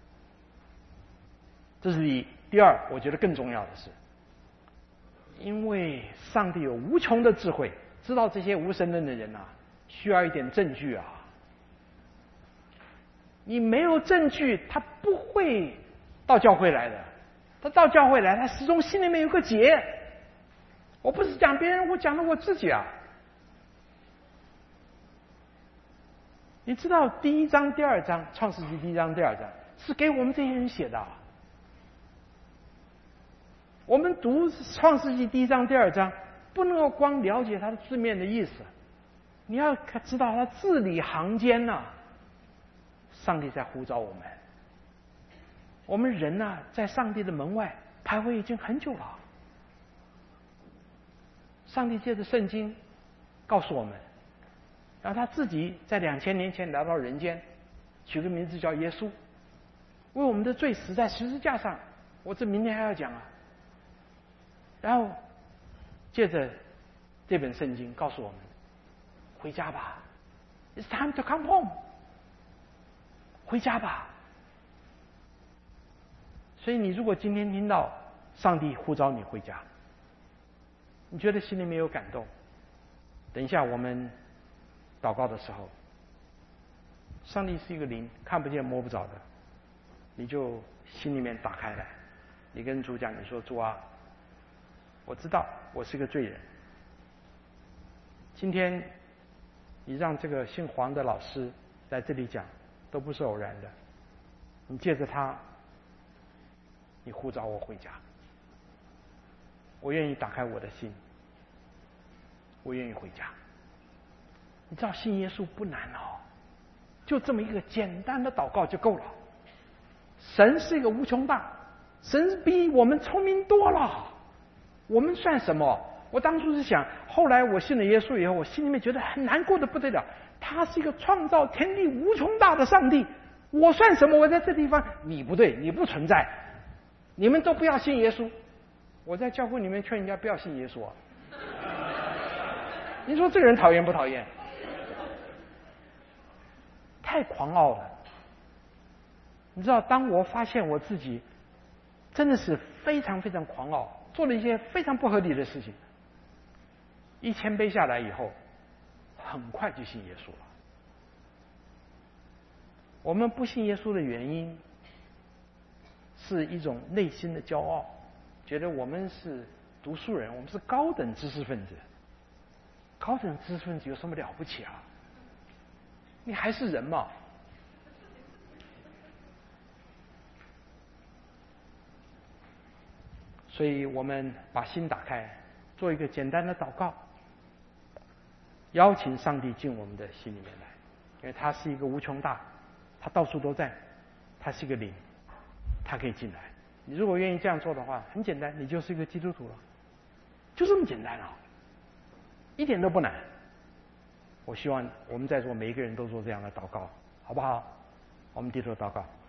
这是第一。第二，我觉得更重要的是，因为上帝有无穷的智慧，知道这些无神论的人啊，需要一点证据啊。你没有证据，他不会到教会来的。他到教会来，他始终心里面有个结。我不是讲别人，我讲的我自己啊。你知道第一章、第二章，《创世纪》第一章、第二章是给我们这些人写的啊。我们读《创世纪》第一章、第二章，不能够光了解它的字面的意思，你要知道它字里行间呐、啊，上帝在呼召我们。我们人呐、啊，在上帝的门外徘徊已经很久了。上帝借着圣经告诉我们，然后他自己在两千年前来到人间，取个名字叫耶稣，为我们的罪死在十字架上。我这明天还要讲啊。然后借着这本圣经告诉我们，回家吧 ，It's time to come home， 回家吧。所以你如果今天听到上帝呼召你回家，你觉得心里面有感动，等一下我们祷告的时候，上帝是一个灵，看不见摸不着的，你就心里面打开来，你跟主讲，你说主啊，我知道我是个罪人，今天你让这个姓黄的老师来这里讲，都不是偶然的，你借着他，你呼召我回家，我愿意打开我的心，我愿意回家。你知道信耶稣不难哦，就这么一个简单的祷告就够了。神是一个无穷大，神比我们聪明多了，我们算什么？我当初是想，后来我信了耶稣以后，我心里面觉得很难过的不得了。他是一个创造天地无穷大的上帝，我算什么？我在这地方，你不对，你不存在，你们都不要信耶稣。我在教会里面劝人家不要信耶稣啊。你说这个人讨厌不讨厌？太狂傲了。你知道，当我发现我自己真的是非常非常狂傲，做了一些非常不合理的事情，一谦卑下来以后，很快就信耶稣了。我们不信耶稣的原因，是一种内心的骄傲，觉得我们是读书人，我们是高等知识分子， 高等知识分子有什么了不起啊？你还是人嘛。所以我们把心打开，做一个简单的祷告，邀请上帝进我们的心里面来，因为他是一个无穷大，他到处都在，他是一个灵，他可以进来。你如果愿意这样做的话，很简单，你就是一个基督徒了，就这么简单啊，一点都不难。我希望我们在座每一个人都做这样的祷告，好不好？我们低头祷告。